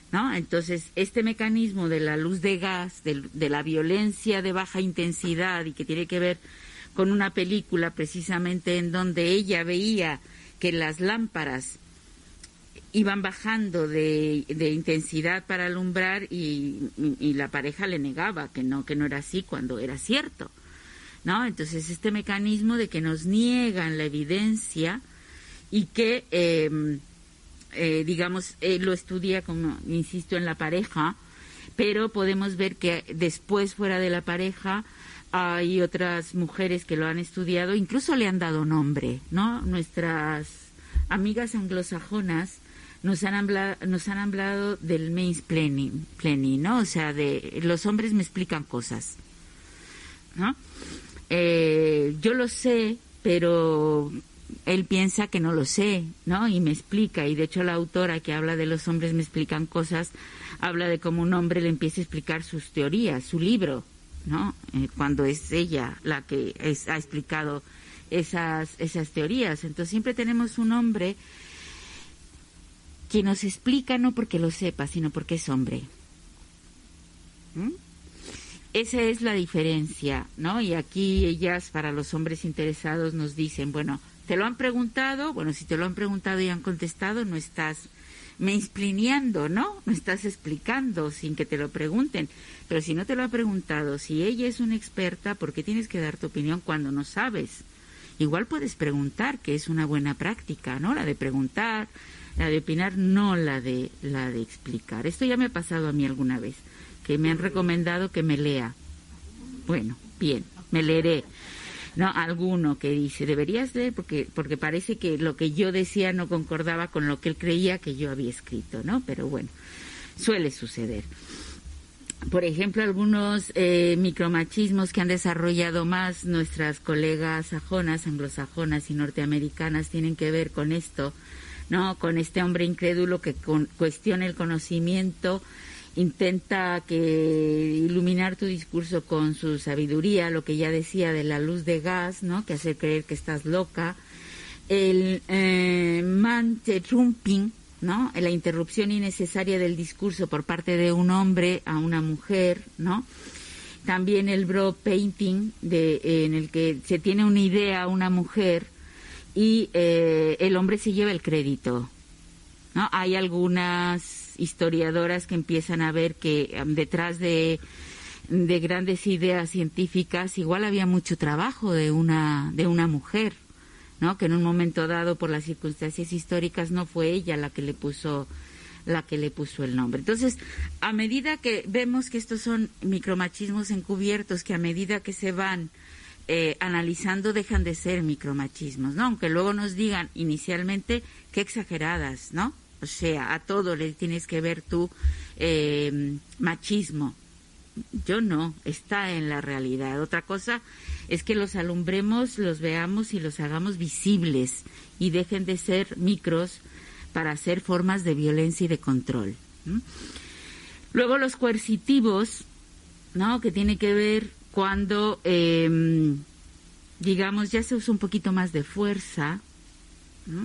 ¿no? Entonces, este mecanismo de la luz de gas, de, de la violencia de baja intensidad y que tiene que ver con una película precisamente en donde ella veía que las lámparas iban bajando de, de intensidad para alumbrar y, y, y la pareja le negaba que no, que no era así cuando era cierto, ¿no? Entonces, este mecanismo de que nos niegan la evidencia y que, eh, eh, digamos, eh, lo estudia, como insisto, en la pareja, pero podemos ver que después, fuera de la pareja, hay otras mujeres que lo han estudiado, incluso le han dado nombre, ¿no? Nuestras amigas anglosajonas nos han hablado, nos han hablado del mansplaining, ¿no? O sea, de los hombres me explican cosas, ¿no? Eh, yo lo sé, pero él piensa que no lo sé, ¿no? Y me explica, y de hecho la autora que habla de los hombres me explican cosas, habla de cómo un hombre le empieza a explicar sus teorías, su libro, ¿no? Eh, cuando es ella la que es, ha explicado esas, esas teorías. Entonces siempre tenemos un hombre que nos explica no porque lo sepa, sino porque es hombre. ¿Mm? Esa es la diferencia, ¿no? Y aquí ellas, para los hombres interesados, nos dicen, bueno, ¿te lo han preguntado? Bueno, si te lo han preguntado y han contestado, no estás mansplaineando, ¿no? No estás explicando sin que te lo pregunten. Pero si no te lo ha preguntado, si ella es una experta, ¿por qué tienes que dar tu opinión cuando no sabes? Igual puedes preguntar, que es una buena práctica, ¿no? La de preguntar, la de opinar, no la de la de explicar. Esto ya me ha pasado a mí alguna vez, que me han recomendado que me lea. Bueno, bien, me leeré. No, alguno que dice, deberías leer porque porque parece que lo que yo decía no concordaba con lo que él creía que yo había escrito, ¿no? Pero bueno, suele suceder. Por ejemplo, algunos eh, micromachismos que han desarrollado más nuestras colegas sajonas, anglosajonas y norteamericanas tienen que ver con esto, ¿no? Con este hombre incrédulo que con, cuestiona el conocimiento, intenta que iluminar tu discurso con su sabiduría, lo que ya decía de la luz de gas, ¿no? Que hace creer que estás loca. El eh, man-trumping, ¿no? La interrupción innecesaria del discurso por parte de un hombre a una mujer, ¿no? También el bro painting, de, eh, en el que se tiene una idea a una mujer y eh, el hombre se lleva el crédito, ¿no? Hay algunas historiadoras que empiezan a ver que um, detrás de, de grandes ideas científicas igual había mucho trabajo de una de una mujer, ¿no? Que en un momento dado, por las circunstancias históricas, no fue ella la que le puso la que le puso el nombre. Entonces, a medida que vemos que estos son micromachismos encubiertos, que a medida que se van eh, analizando dejan de ser micromachismos, ¿no? Aunque luego nos digan inicialmente qué exageradas, ¿no? O sea, a todo le tienes que ver tu eh, machismo. Yo no, está en la realidad. Otra cosa es que los alumbremos, los veamos y los hagamos visibles y dejen de ser micros para hacer formas de violencia y de control. ¿Mm? Luego los coercitivos, ¿no? Que tiene que ver cuando, eh, digamos, ya se usa un poquito más de fuerza, ¿no?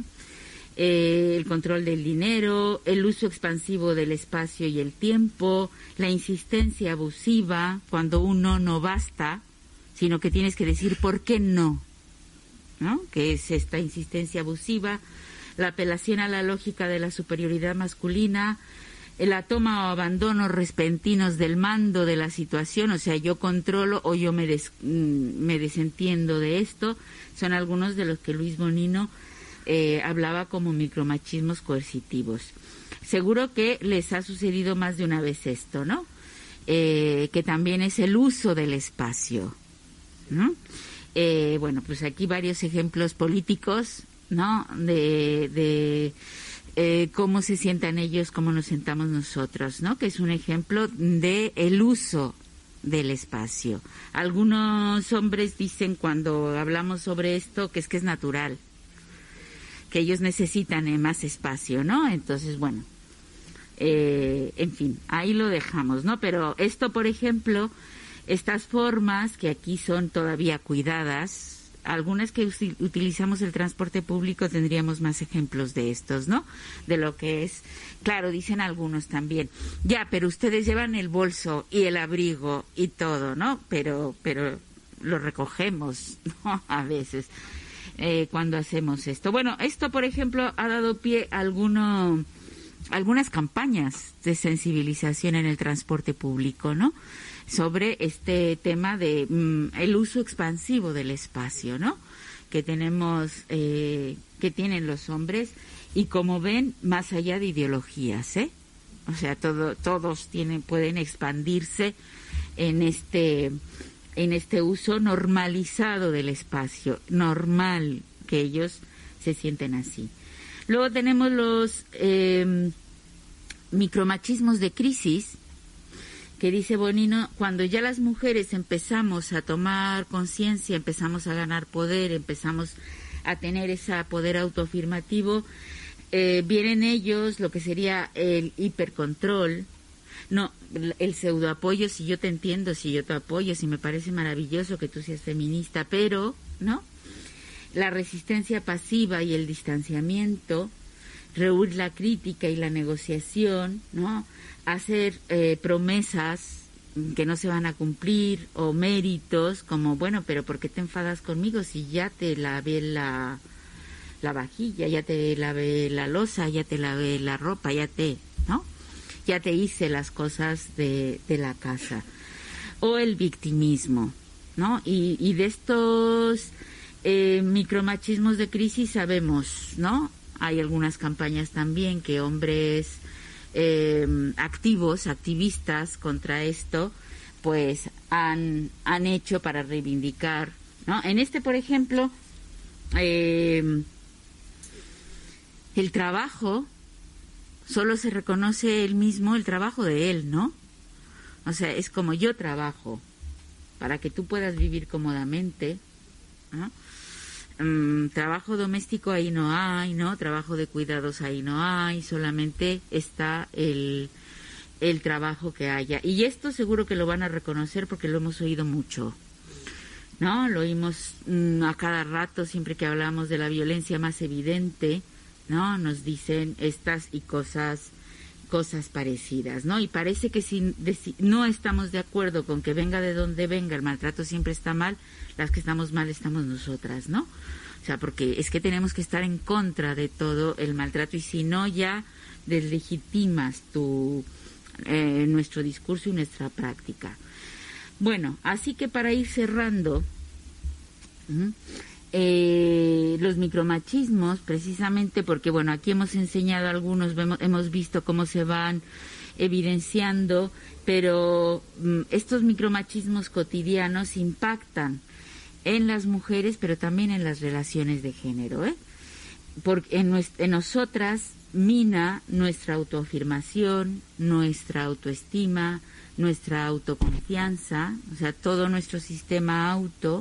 Eh, el control del dinero, el uso expansivo del espacio y el tiempo, la insistencia abusiva, cuando uno no basta, sino que tienes que decir por qué no, ¿no? Que es esta insistencia abusiva, la apelación a la lógica de la superioridad masculina, la toma o abandono repentinos del mando de la situación, o sea, yo controlo o yo me, des, me desentiendo de esto, son algunos de los que Luis Bonino Eh, hablaba como micromachismos coercitivos. Seguro que les ha sucedido más de una vez esto, ¿no? Eh, que también es el uso del espacio, ¿no? Eh, bueno, pues aquí varios ejemplos políticos, ¿no? De, de eh, cómo se sientan ellos, cómo nos sentamos nosotros, ¿no? Que es un ejemplo de el uso del espacio. Algunos hombres dicen cuando hablamos sobre esto que es que es natural, que ellos necesitan eh, más espacio, ¿no? Entonces, bueno, eh, en fin, ahí lo dejamos, ¿no? Pero esto, por ejemplo, estas formas que aquí son todavía cuidadas, algunas que utilizamos el transporte público tendríamos más ejemplos de estos, ¿no? De lo que es, claro, dicen algunos también, ya, pero ustedes llevan el bolso y el abrigo y todo, ¿no? Pero, pero lo recogemos, ¿no? A veces, eh, cuando hacemos esto. Bueno, esto, por ejemplo, ha dado pie a alguno, algunas campañas de sensibilización en el transporte público, ¿no? Sobre este tema de mm, el uso expansivo del espacio, ¿no? Que tenemos, eh, que tienen los hombres, y como ven, más allá de ideologías, ¿eh? O sea, todo, todos tienen, pueden expandirse en este, en este uso normalizado del espacio, normal que ellos se sienten así. Luego tenemos los eh, micromachismos de crisis, que dice Bonino, cuando ya las mujeres empezamos a tomar conciencia, empezamos a ganar poder, empezamos a tener ese poder autoafirmativo, eh, vienen ellos, lo que sería el hipercontrol, no, el pseudoapoyo, si yo te entiendo, si yo te apoyo, si me parece maravilloso que tú seas feminista, pero, ¿no? La resistencia pasiva y el distanciamiento, rehuir la crítica y la negociación, ¿no? Hacer eh, promesas que no se van a cumplir, o méritos como, bueno, pero ¿por qué te enfadas conmigo si ya te lavé la, la vajilla, ya te lavé la loza, ya te lavé la ropa, ya te, ¿no? Ya te hice las cosas de, de la casa? O el victimismo, ¿no? Y, y de estos eh, micromachismos de crisis sabemos, ¿no? Hay algunas campañas también que hombres eh, activos, activistas contra esto, pues han, han hecho para reivindicar, ¿no? En este, por ejemplo, eh, el trabajo, solo se reconoce él mismo, el trabajo de él, ¿no? O sea, es como yo trabajo, para que tú puedas vivir cómodamente, ¿no? Um, trabajo doméstico ahí no hay, ¿no? Trabajo de cuidados ahí no hay, solamente está el, el trabajo que haya. Y esto seguro que lo van a reconocer porque lo hemos oído mucho, ¿no? Lo oímos um, a cada rato, siempre que hablamos de la violencia más evidente, ¿no? Nos dicen estas y cosas cosas parecidas, ¿no? Y parece que si, de, si no estamos de acuerdo con que venga de donde venga, el maltrato siempre está mal, las que estamos mal estamos nosotras, ¿no? O sea, porque es que tenemos que estar en contra de todo el maltrato, y si no, ya deslegitimas tu, eh, nuestro discurso y nuestra práctica. Bueno, así que para ir cerrando, ¿m? Eh, los micromachismos, precisamente porque, bueno, aquí hemos enseñado algunos, vemos, hemos visto cómo se van evidenciando, pero mm, estos micromachismos cotidianos impactan en las mujeres, pero también en las relaciones de género, ¿eh? Porque en, nuestra, en nosotras mina nuestra autoafirmación, nuestra autoestima, nuestra autoconfianza, o sea, todo nuestro sistema auto.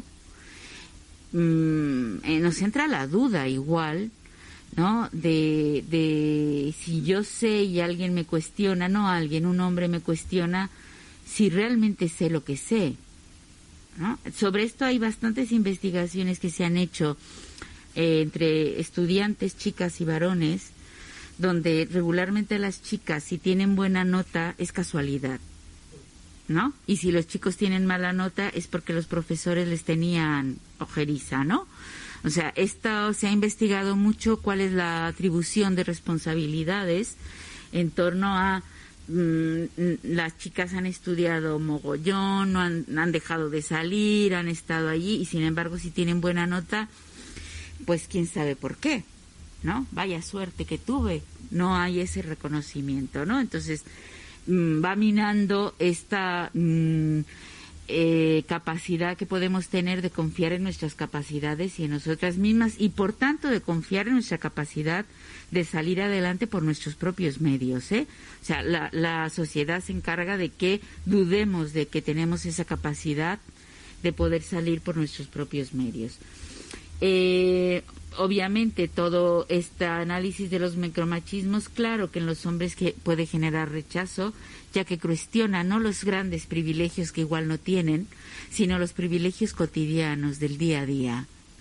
Eh, nos entra la duda igual, ¿no? De, de si yo sé y alguien me cuestiona, no alguien, un hombre me cuestiona si realmente sé lo que sé, ¿no? Sobre esto hay bastantes investigaciones que se han hecho eh, entre estudiantes, chicas y varones, donde regularmente las chicas, si tienen buena nota, es casualidad, ¿no? Y si los chicos tienen mala nota es porque los profesores les tenían ojeriza, ¿no? O sea, esto se ha investigado mucho, cuál es la atribución de responsabilidades en torno a mmm, las chicas han estudiado mogollón, no han, han dejado de salir, han estado allí, y sin embargo si tienen buena nota, pues quién sabe por qué, ¿no? Vaya suerte que tuve, no hay ese reconocimiento, ¿no? Entonces va minando esta mm, eh, capacidad que podemos tener de confiar en nuestras capacidades y en nosotras mismas, y por tanto de confiar en nuestra capacidad de salir adelante por nuestros propios medios, ¿eh? O sea, la, la sociedad se encarga de que dudemos de que tenemos esa capacidad de poder salir por nuestros propios medios. Eh, obviamente todo este análisis de los micromachismos, claro que en los hombres que puede generar rechazo, ya que cuestiona no los grandes privilegios que igual no tienen, sino los privilegios cotidianos del día a día,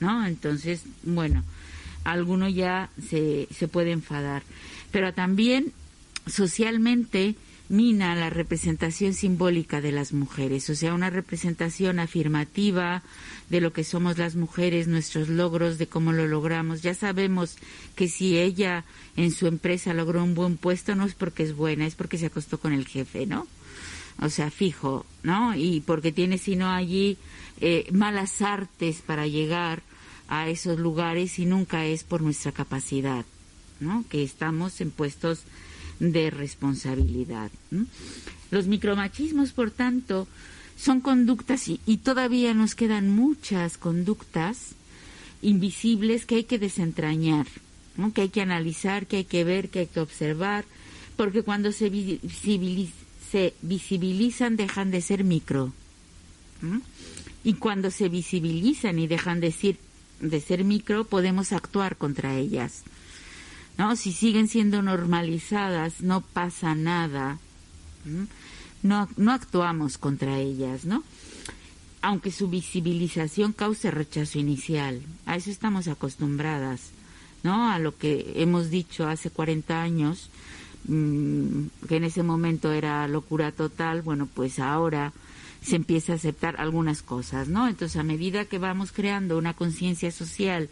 ¿no? Entonces, bueno, alguno ya se, se puede enfadar. Pero también, socialmente, mina la representación simbólica de las mujeres, o sea, una representación afirmativa de lo que somos las mujeres, nuestros logros, de cómo lo logramos. Ya sabemos que si ella en su empresa logró un buen puesto, no es porque es buena, es porque se acostó con el jefe, ¿no? O sea, fijo, ¿no? Y porque tiene sino allí eh, malas artes para llegar a esos lugares y nunca es por nuestra capacidad, ¿no? Que estamos en puestos de responsabilidad, ¿no? Los micromachismos, por tanto, son conductas y, y todavía nos quedan muchas conductas invisibles que hay que desentrañar, ¿no? Que hay que analizar, que hay que ver, que hay que observar, porque cuando se, visibiliz se visibilizan dejan de ser micro, ¿no? Y cuando se visibilizan y dejan de ser, de ser micro, podemos actuar contra ellas, ¿no? Si siguen siendo normalizadas, no pasa nada, ¿no? No, no actuamos contra ellas, ¿no? Aunque su visibilización cause rechazo inicial, a eso estamos acostumbradas, ¿no? A lo que hemos dicho hace cuarenta años, mmm, que en ese momento era locura total, bueno, pues ahora se empieza a aceptar algunas cosas, ¿no? Entonces, a medida que vamos creando una conciencia social,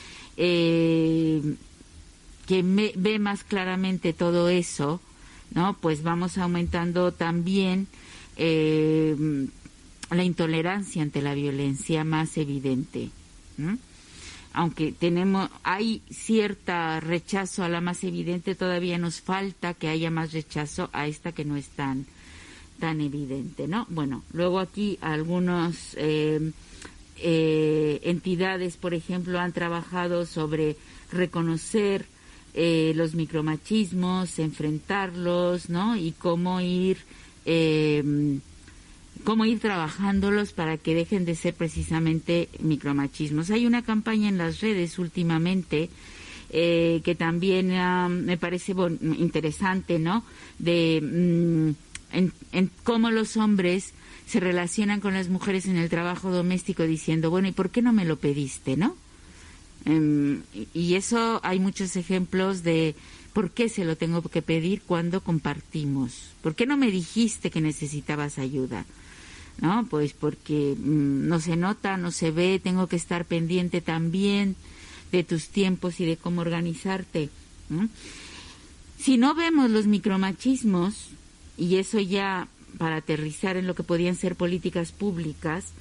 eh, que me, ve más claramente todo eso, ¿no? Pues vamos aumentando también eh, la intolerancia ante la violencia más evidente, ¿no? Aunque tenemos, hay cierta rechazo a la más evidente, todavía nos falta que haya más rechazo a esta que no es tan, tan evidente, ¿no? Bueno, luego aquí algunas eh, eh, entidades, por ejemplo, han trabajado sobre reconocer Eh, los micromachismos, enfrentarlos, ¿no? Y cómo ir, eh, cómo ir trabajándolos para que dejen de ser precisamente micromachismos. Hay una campaña en las redes últimamente eh, que también uh, me parece bon interesante, ¿no? De mm, en, en cómo los hombres se relacionan con las mujeres en el trabajo doméstico diciendo, bueno, ¿y por qué no me lo pediste, no? Um, y eso hay muchos ejemplos de por qué se lo tengo que pedir cuando compartimos. ¿Por qué no me dijiste que necesitabas ayuda? No, pues porque um, no se nota, no se ve, tengo que estar pendiente también de tus tiempos y de cómo organizarte, ¿no? Si no vemos los micromachismos, y eso ya para aterrizar en lo que podían ser políticas públicas,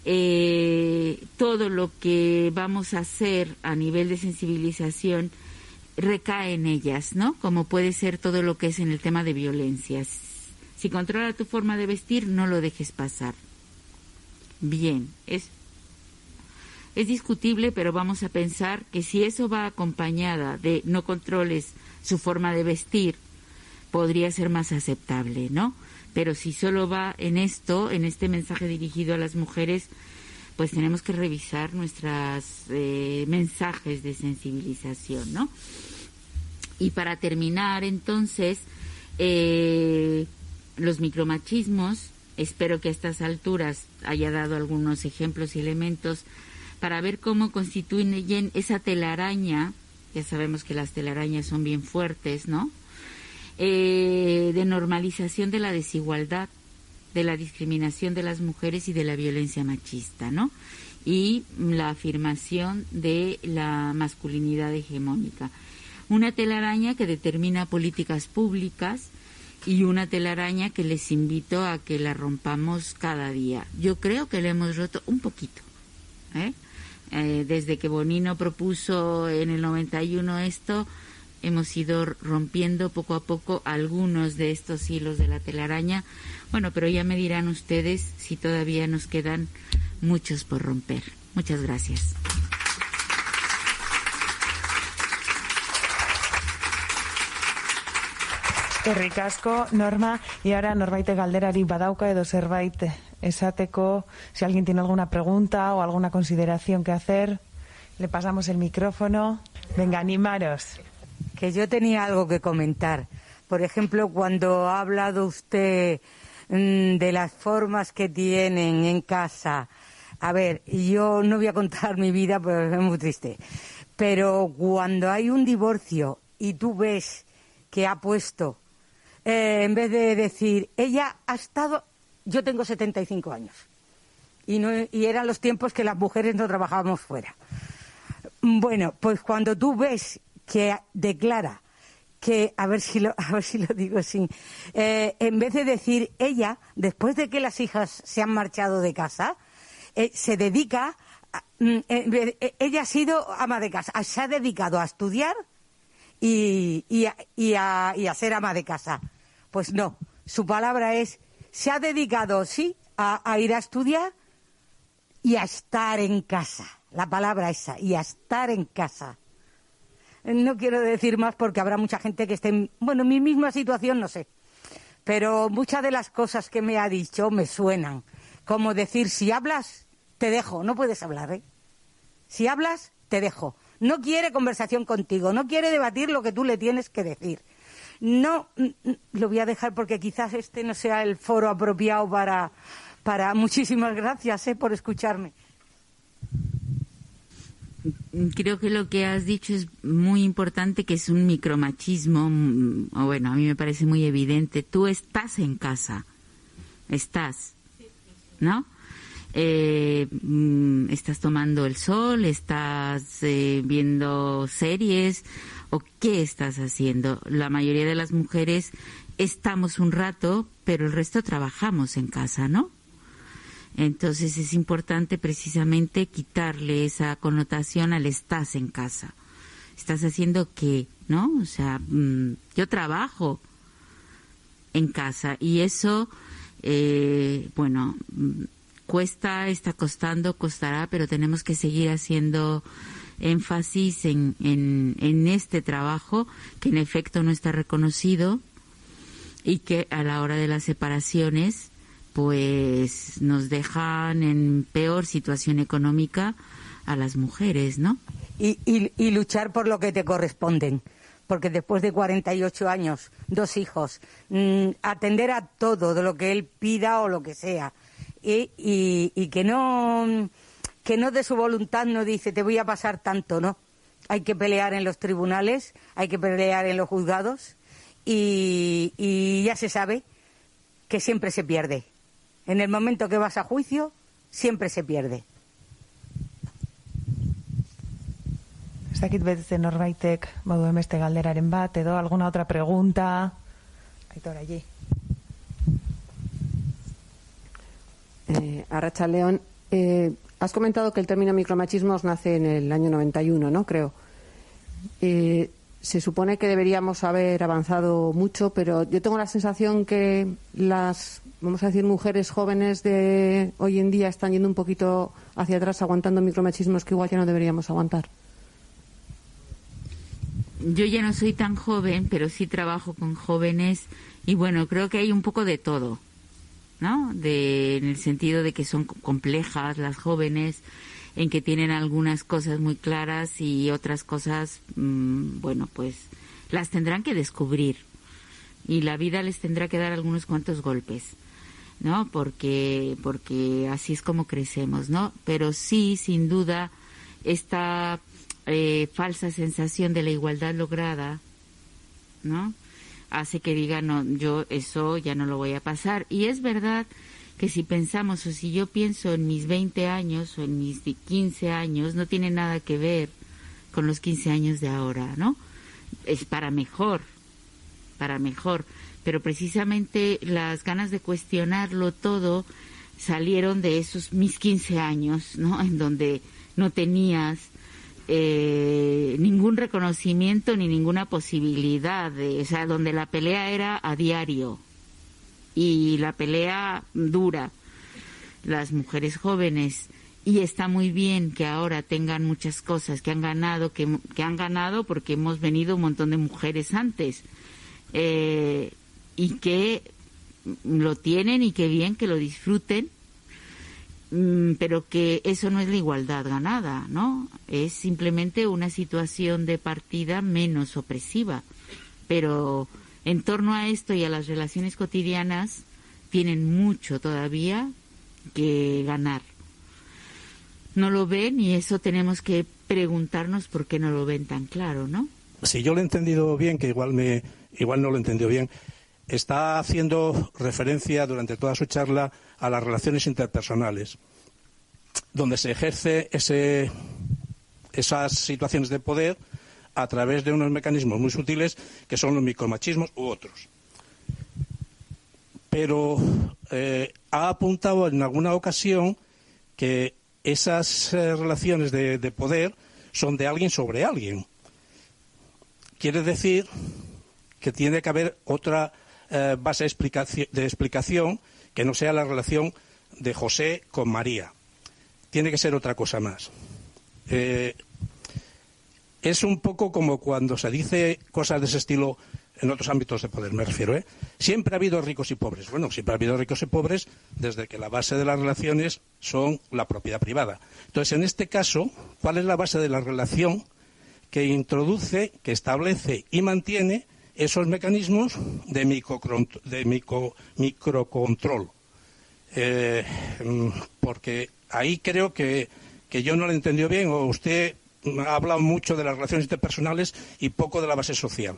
Eh, todo lo que vamos a hacer a nivel de sensibilización recae en ellas, ¿no? Como puede ser todo lo que es en el tema de violencias. Si controla tu forma de vestir, no lo dejes pasar. Bien, es, es discutible, pero vamos a pensar que si eso va acompañada de no controles su forma de vestir, podría ser más aceptable, ¿no? Pero si solo va en esto, en este mensaje dirigido a las mujeres, pues tenemos que revisar nuestros eh, mensajes de sensibilización, ¿no? Y para terminar, entonces, eh, los micromachismos, espero que a estas alturas haya dado algunos ejemplos y elementos para ver cómo constituyen esa telaraña, ya sabemos que las telarañas son bien fuertes, ¿no? Eh, de normalización de la desigualdad, de la discriminación de las mujeres y de la violencia machista, ¿no? Y la afirmación de la masculinidad hegemónica. Una telaraña que determina políticas públicas y una telaraña que les invito a que la rompamos cada día. Yo creo que la hemos roto un poquito, ¿eh? Eh, desde que Bonino propuso en el noventa y uno esto, hemos ido rompiendo poco a poco algunos de estos hilos de la telaraña. Bueno, pero ya me dirán ustedes si todavía nos quedan muchos por romper. Muchas gracias. Eskerrik asko, Norma. Y ahora norbaite galderari badauka edo zerbait esateko, si alguien tiene alguna pregunta o alguna consideración que hacer, le pasamos el micrófono. Venga, animaros. Que yo tenía algo que comentar. Por ejemplo, cuando ha hablado usted mmm, de las formas que tienen en casa A ver, yo no voy a contar mi vida porque es muy triste, pero cuando hay un divorcio y tú ves que ha puesto, eh, en vez de decir, ella ha estado, yo tengo setenta y cinco años, y, no, y eran los tiempos que las mujeres no trabajábamos fuera. Bueno, pues cuando tú ves que declara que, a ver si lo, a ver si lo digo sin, eh, en vez de decir ella, después de que las hijas se han marchado de casa, eh, se dedica, a, eh, ella ha sido ama de casa, se ha dedicado a estudiar y, y, a, y, a, y a ser ama de casa. Pues no, su palabra es, se ha dedicado, sí, a, a ir a estudiar y a estar en casa. La palabra esa, y a estar en casa. No quiero decir más porque habrá mucha gente que esté en, bueno, en mi misma situación, no sé. Pero muchas de las cosas que me ha dicho me suenan. Como decir, si hablas, te dejo. No puedes hablar, ¿eh? Si hablas, te dejo. No quiere conversación contigo, no quiere debatir lo que tú le tienes que decir. No, lo voy a dejar porque quizás este no sea el foro apropiado para... para... Muchísimas gracias, ¿eh? Por escucharme. Creo que lo que has dicho es muy importante, que es un micromachismo, o bueno, a mí me parece muy evidente. Tú estás en casa, estás, ¿no? Eh, estás tomando el sol, estás eh, viendo series, o qué estás haciendo. La mayoría de las mujeres estamos un rato, pero el resto trabajamos en casa, ¿no? Entonces es importante precisamente quitarle esa connotación al estás en casa. ¿Estás haciendo qué? ¿No? O sea, mmm, yo trabajo en casa y eso, eh, bueno, cuesta, está costando, costará, pero tenemos que seguir haciendo énfasis en, en, en este trabajo que en efecto no está reconocido y que a la hora de las separaciones pues nos dejan en peor situación económica a las mujeres, ¿no? Y, y, y luchar por lo que te corresponden, porque después de cuarenta y ocho años, dos hijos, mmm, atender a todo de lo que él pida o lo que sea, y, y, y que no que no de su voluntad no dice te voy a pasar tanto, ¿no? Hay que pelear en los tribunales, hay que pelear en los juzgados y, y ya se sabe que siempre se pierde. En el momento que vas a juicio, siempre se pierde. Ez dakit beste norbaitek badu beste galderaren bat, edo alguna otra pregunta. Aitor, allí. Eh, Arratsaldeon, eh, has comentado que el término micromachismos nace en el año noventa y uno, ¿no? Creo. Eh, se supone que deberíamos haber avanzado mucho, pero yo tengo la sensación que las, vamos a decir, mujeres jóvenes de hoy en día están yendo un poquito hacia atrás aguantando micromachismos que igual ya no deberíamos aguantar. Yo ya no soy tan joven, pero sí trabajo con jóvenes y bueno, creo que hay un poco de todo, ¿no? De, en el sentido de que son complejas las jóvenes, en que tienen algunas cosas muy claras y otras cosas, mmm, bueno, pues las tendrán que descubrir y la vida les tendrá que dar algunos cuantos golpes, ¿no? Porque porque así es como crecemos, ¿no? Pero sí, sin duda, esta eh, falsa sensación de la igualdad lograda, ¿no? Hace que digan, no, yo eso ya no lo voy a pasar. Y es verdad que si pensamos, o si yo pienso en mis veinte años o en mis quince años, no tiene nada que ver con los quince años de ahora, ¿no? Es para mejor, para mejor. Pero precisamente las ganas de cuestionarlo todo salieron de esos mis quince años, ¿no? En donde no tenías eh, ningún reconocimiento ni ninguna posibilidad, de, o sea, donde la pelea era a diario. Y la pelea dura, las mujeres jóvenes, y está muy bien que ahora tengan muchas cosas que han ganado, que, que han ganado porque hemos venido un montón de mujeres antes, eh, y que lo tienen y que bien que lo disfruten, mm, pero que eso no es la igualdad ganada, ¿no? Es simplemente una situación de partida menos opresiva, pero en torno a esto y a las relaciones cotidianas tienen mucho todavía que ganar. no lo ven, y eso tenemos que preguntarnos por qué no lo ven tan claro, ¿no? Si yo lo he entendido bien, que igual me igual no lo he entendido bien, está haciendo referencia durante toda su charla a las relaciones interpersonales, donde se ejerce ese, esas situaciones de poder a través de unos mecanismos muy sutiles que son los micromachismos u otros. Pero eh, ha apuntado en alguna ocasión que esas eh, relaciones de, de poder son de alguien sobre alguien. Quiere decir que tiene que haber otra eh, base de explicación, de explicación que no sea la relación de José con María. Tiene que ser otra cosa más. Eh, es un poco como cuando se dice cosas de ese estilo en otros ámbitos de poder, me refiero, ¿eh? Siempre ha habido ricos y pobres. Bueno, siempre ha habido ricos y pobres desde que la base de las relaciones son la propiedad privada. Entonces, en este caso, ¿cuál es la base de la relación que introduce, que establece y mantiene esos mecanismos de, micro, de micro, microcontrol? Eh, porque ahí creo que, que yo no lo he entendido bien, o usted ha hablado mucho de las relaciones interpersonales y poco de la base social.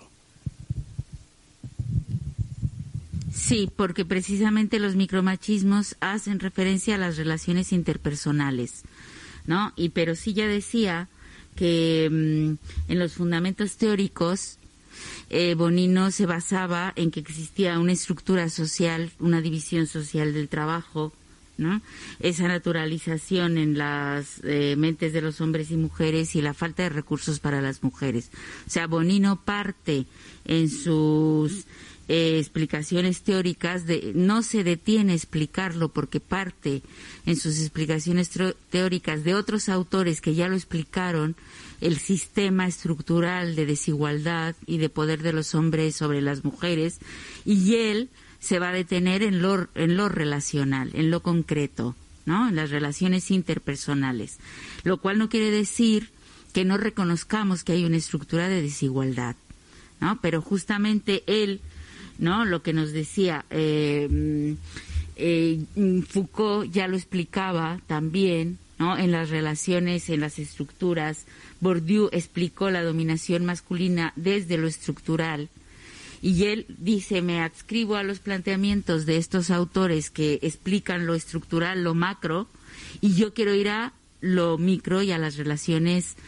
Sí, porque precisamente los micromachismos hacen referencia a las relaciones interpersonales, ¿no? Y pero sí ya decía que mmm, en los fundamentos teóricos eh, Bonino se basaba en que existía una estructura social, una división social del trabajo, ¿no? Esa naturalización en las eh, mentes de los hombres y mujeres y la falta de recursos para las mujeres. O sea, Bonino parte en sus eh, explicaciones teóricas, de, no se detiene a explicarlo porque parte en sus explicaciones teóricas de otros autores que ya lo explicaron, el sistema estructural de desigualdad y de poder de los hombres sobre las mujeres, y él se va a detener en lo, en lo relacional, en lo concreto, ¿no? En las relaciones interpersonales, lo cual no quiere decir que no reconozcamos que hay una estructura de desigualdad, ¿no? Pero justamente él, ¿no? Lo que nos decía eh, eh, Foucault ya lo explicaba también, ¿no? En las relaciones, en las estructuras. Bourdieu explicó la dominación masculina desde lo estructural. Y él dice, me adscribo a los planteamientos de estos autores que explican lo estructural, lo macro, y yo quiero ir a lo micro y a las relaciones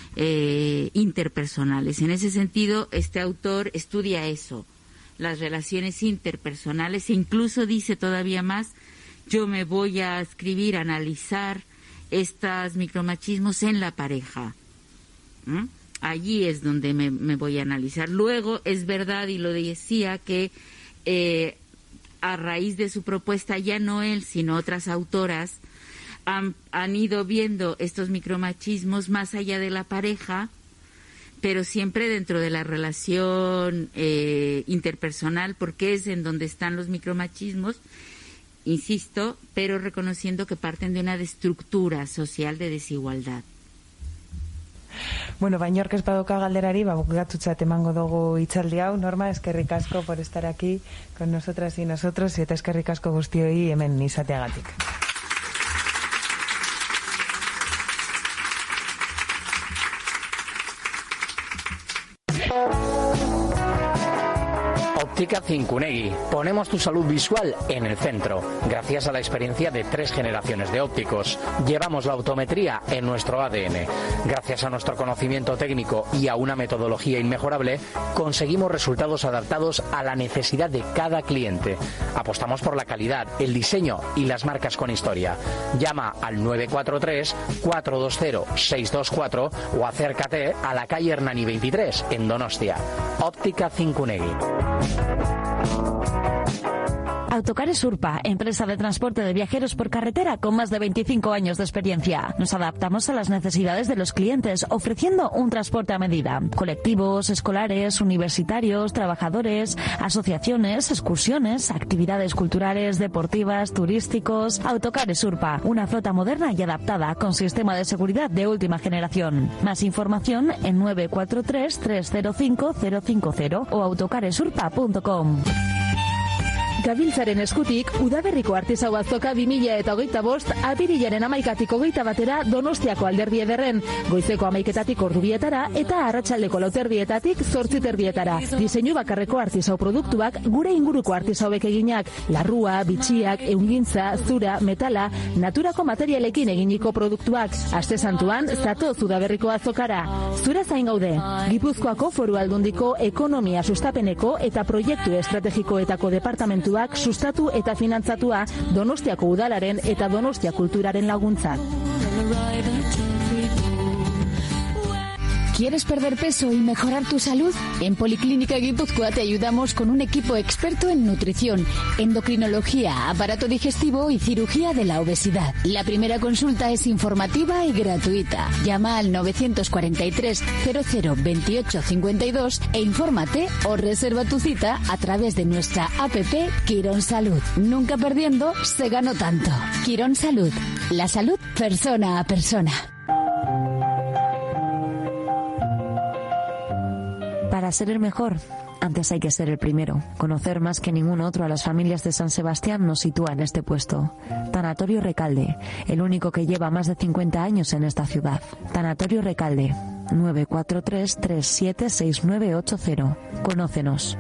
eh, interpersonales. En ese sentido, este autor estudia eso, las relaciones interpersonales, e incluso dice todavía más, yo me voy a escribir, a analizar estos micromachismos en la pareja. ¿Mm? Allí es donde me, me voy a analizar. Luego, es verdad, y lo decía, que eh, a raíz de su propuesta, ya no él, sino otras autoras, han, han ido viendo estos micromachismos más allá de la pareja, pero siempre dentro de la relación eh, interpersonal, porque es en donde están los micromachismos, insisto, pero reconociendo que parten de una estructura social de desigualdad. Bueno, bainork ez badoka galderari, ba, bukatutzat emango dugu hitzaldi hau. Norma, eskerrik asko por estar aquí con nosotras y nosotros, eta eskerrik asko guztioi hemen izateagatik. Óptica Cincunegui. Ponemos tu salud visual en el centro. Gracias a la experiencia de tres generaciones de ópticos, llevamos la optometría en nuestro A D N. Gracias a nuestro conocimiento técnico y a una metodología inmejorable, conseguimos resultados adaptados a la necesidad de cada cliente. Apostamos por la calidad, el diseño y las marcas con historia. Llama al nueve cuatro tres, cuatro dos cero, seis dos cuatro o acércate a la calle Hernani veintitrés en Donostia. Óptica Cincunegui. Autocares Urpa, empresa de transporte de viajeros por carretera con más de veinticinco años de experiencia. Nos adaptamos a las necesidades de los clientes, ofreciendo un transporte a medida. Colectivos, escolares, universitarios, trabajadores, asociaciones, excursiones, actividades culturales, deportivas, turísticos. Autocares Urpa, una flota moderna y adaptada con sistema de seguridad de última generación. Más información en nueve cuatro tres, tres cero cinco, cero cinco cero o autocaresurpa punto com. Gabiltzaren eskutik, udaberriko artisau azoka bi mila hogeita bost, apirilaren hamaikatik hogeita batera Donostiako alderdi ederren, goizeko hamaiketatik ordubietara eta arratsaldeko lauterdietatik zortziterdietara. Diseinu bakarreko artisau produktuak gure inguruko artisauek eginak, larrua, bitxiak, ehungintza, zura, metala, naturako materialekin eginiko produktuak. Aste santuan, zatoz udaberriko azokara. Zura zain gaude, Gipuzkoako Foru Aldundiko Ekonomia Sustapeneko eta Proiektu Estrategikoetako Departamentuak sustatu eta finantzatua Donostiako Udalaren eta Donostia Kulturaren laguntzak. ¿Quieres perder peso y mejorar tu salud? En Policlínica Guipúzcoa te ayudamos con un equipo experto en nutrición, endocrinología, aparato digestivo y cirugía de la obesidad. La primera consulta es informativa y gratuita. Llama al nueve cuatro tres cero cero veintiocho cincuenta y dos e infórmate o reserva tu cita a través de nuestra app Quirón Salud. Nunca perdiendo se ganó tanto. Quirón Salud. La salud persona a persona. Para ser el mejor, antes hay que ser el primero. Conocer más que ningún otro a las familias de San Sebastián nos sitúa en este puesto. Tanatorio Recalde, el único que lleva más de cincuenta años en esta ciudad. Tanatorio Recalde, nueve cuatro tres tres siete seis nueve ocho cero. Conócenos.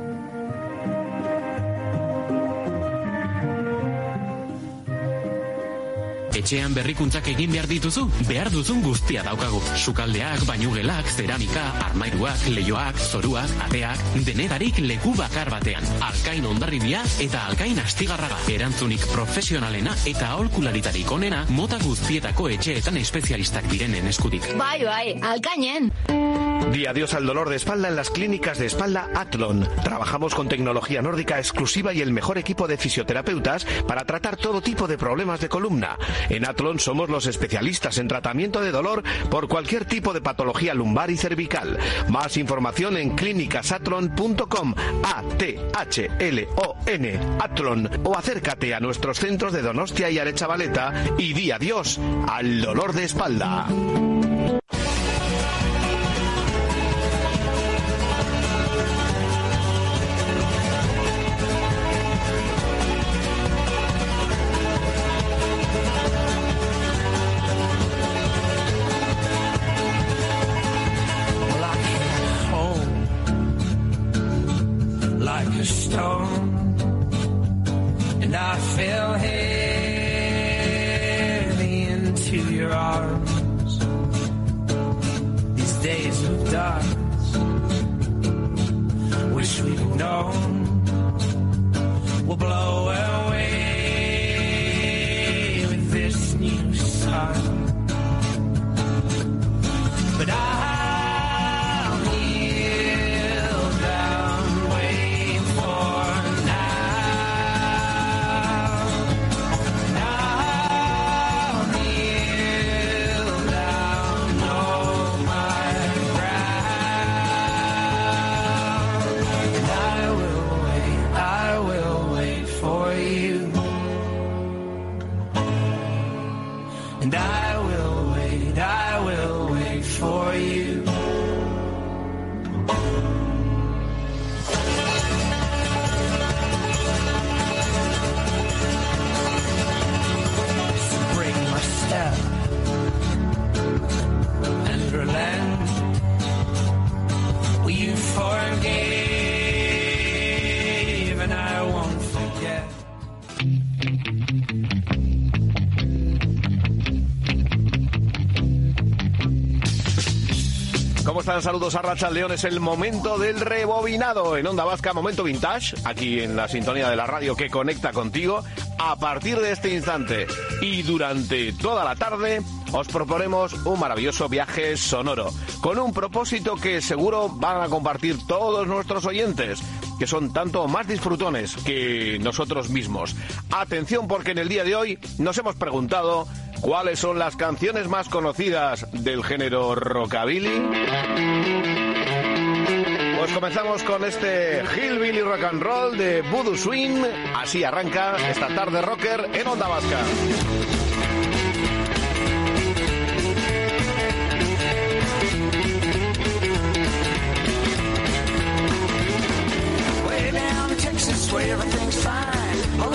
Etxean berrikuntzak egin behar dituzu, behar duzun guztia daukagu. Sukaldeak, bainugelak, zeramika, armairuak, leioak, zoruak, ateak, denetarik leku bakar batean. Alkain Hondarribia eta Alkain Astigarraga. Erantzunik profesionalena eta aholkularitarik onena mota guztietako etxeetan espezialistak direnen eskutik. Bai, bai, Alkainen. Di adiós al dolor de espalda en las clínicas de espalda Atlon. Trabajamos con tecnología nórdica exclusiva y el mejor equipo de fisioterapeutas para tratar todo tipo de problemas de columna. En Atlon somos los especialistas en tratamiento de dolor por cualquier tipo de patología lumbar y cervical. Más información en clínicas atlon punto com, A T H L O N, Atlon, o acércate a nuestros centros de Donostia y Aretxabaleta y di adiós al dolor de espalda. And I fell heavy into your arms. These days of darkness, wish we'd known, will blow away with this new sun. But I ¿Cómo están? Saludos a Arratsaldeon. Es el momento del rebobinado en Onda Vasca, momento vintage, aquí en la sintonía de la radio que conecta contigo. A partir de este instante y durante toda la tarde os proponemos un maravilloso viaje sonoro, con un propósito que seguro van a compartir todos nuestros oyentes, que son tanto más disfrutones que nosotros mismos. Atención, porque en el día de hoy nos hemos preguntado cuáles son las canciones más conocidas del género rockabilly. Pues comenzamos con este Hillbilly Rock and Roll de Voodoo Swing. Así arranca esta tarde rocker en Onda Vasca. Way down in Texas where everything's fine.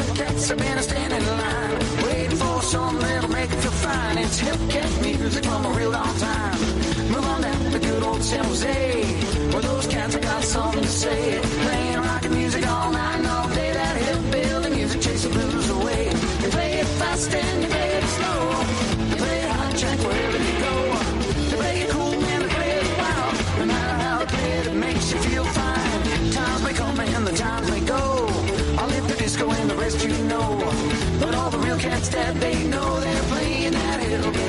Hellcats have been standing in line, waiting for something that'll make you feel fine. It's Hellcat music from a real long time. Move on down to good old San Jose, where those cats have got something to say. Playing rock and music all night and all day. That hillbilly music chase the blues away. They play it fast and they play it slow. They play it hot jack wherever they go. They play it cool, man, they play it wild. No matter how they play it, it makes you feel fine. Times may come and the times may go. I'll live the disco and the rest you know. But all the real cats that they know, they're playing that hillbilly.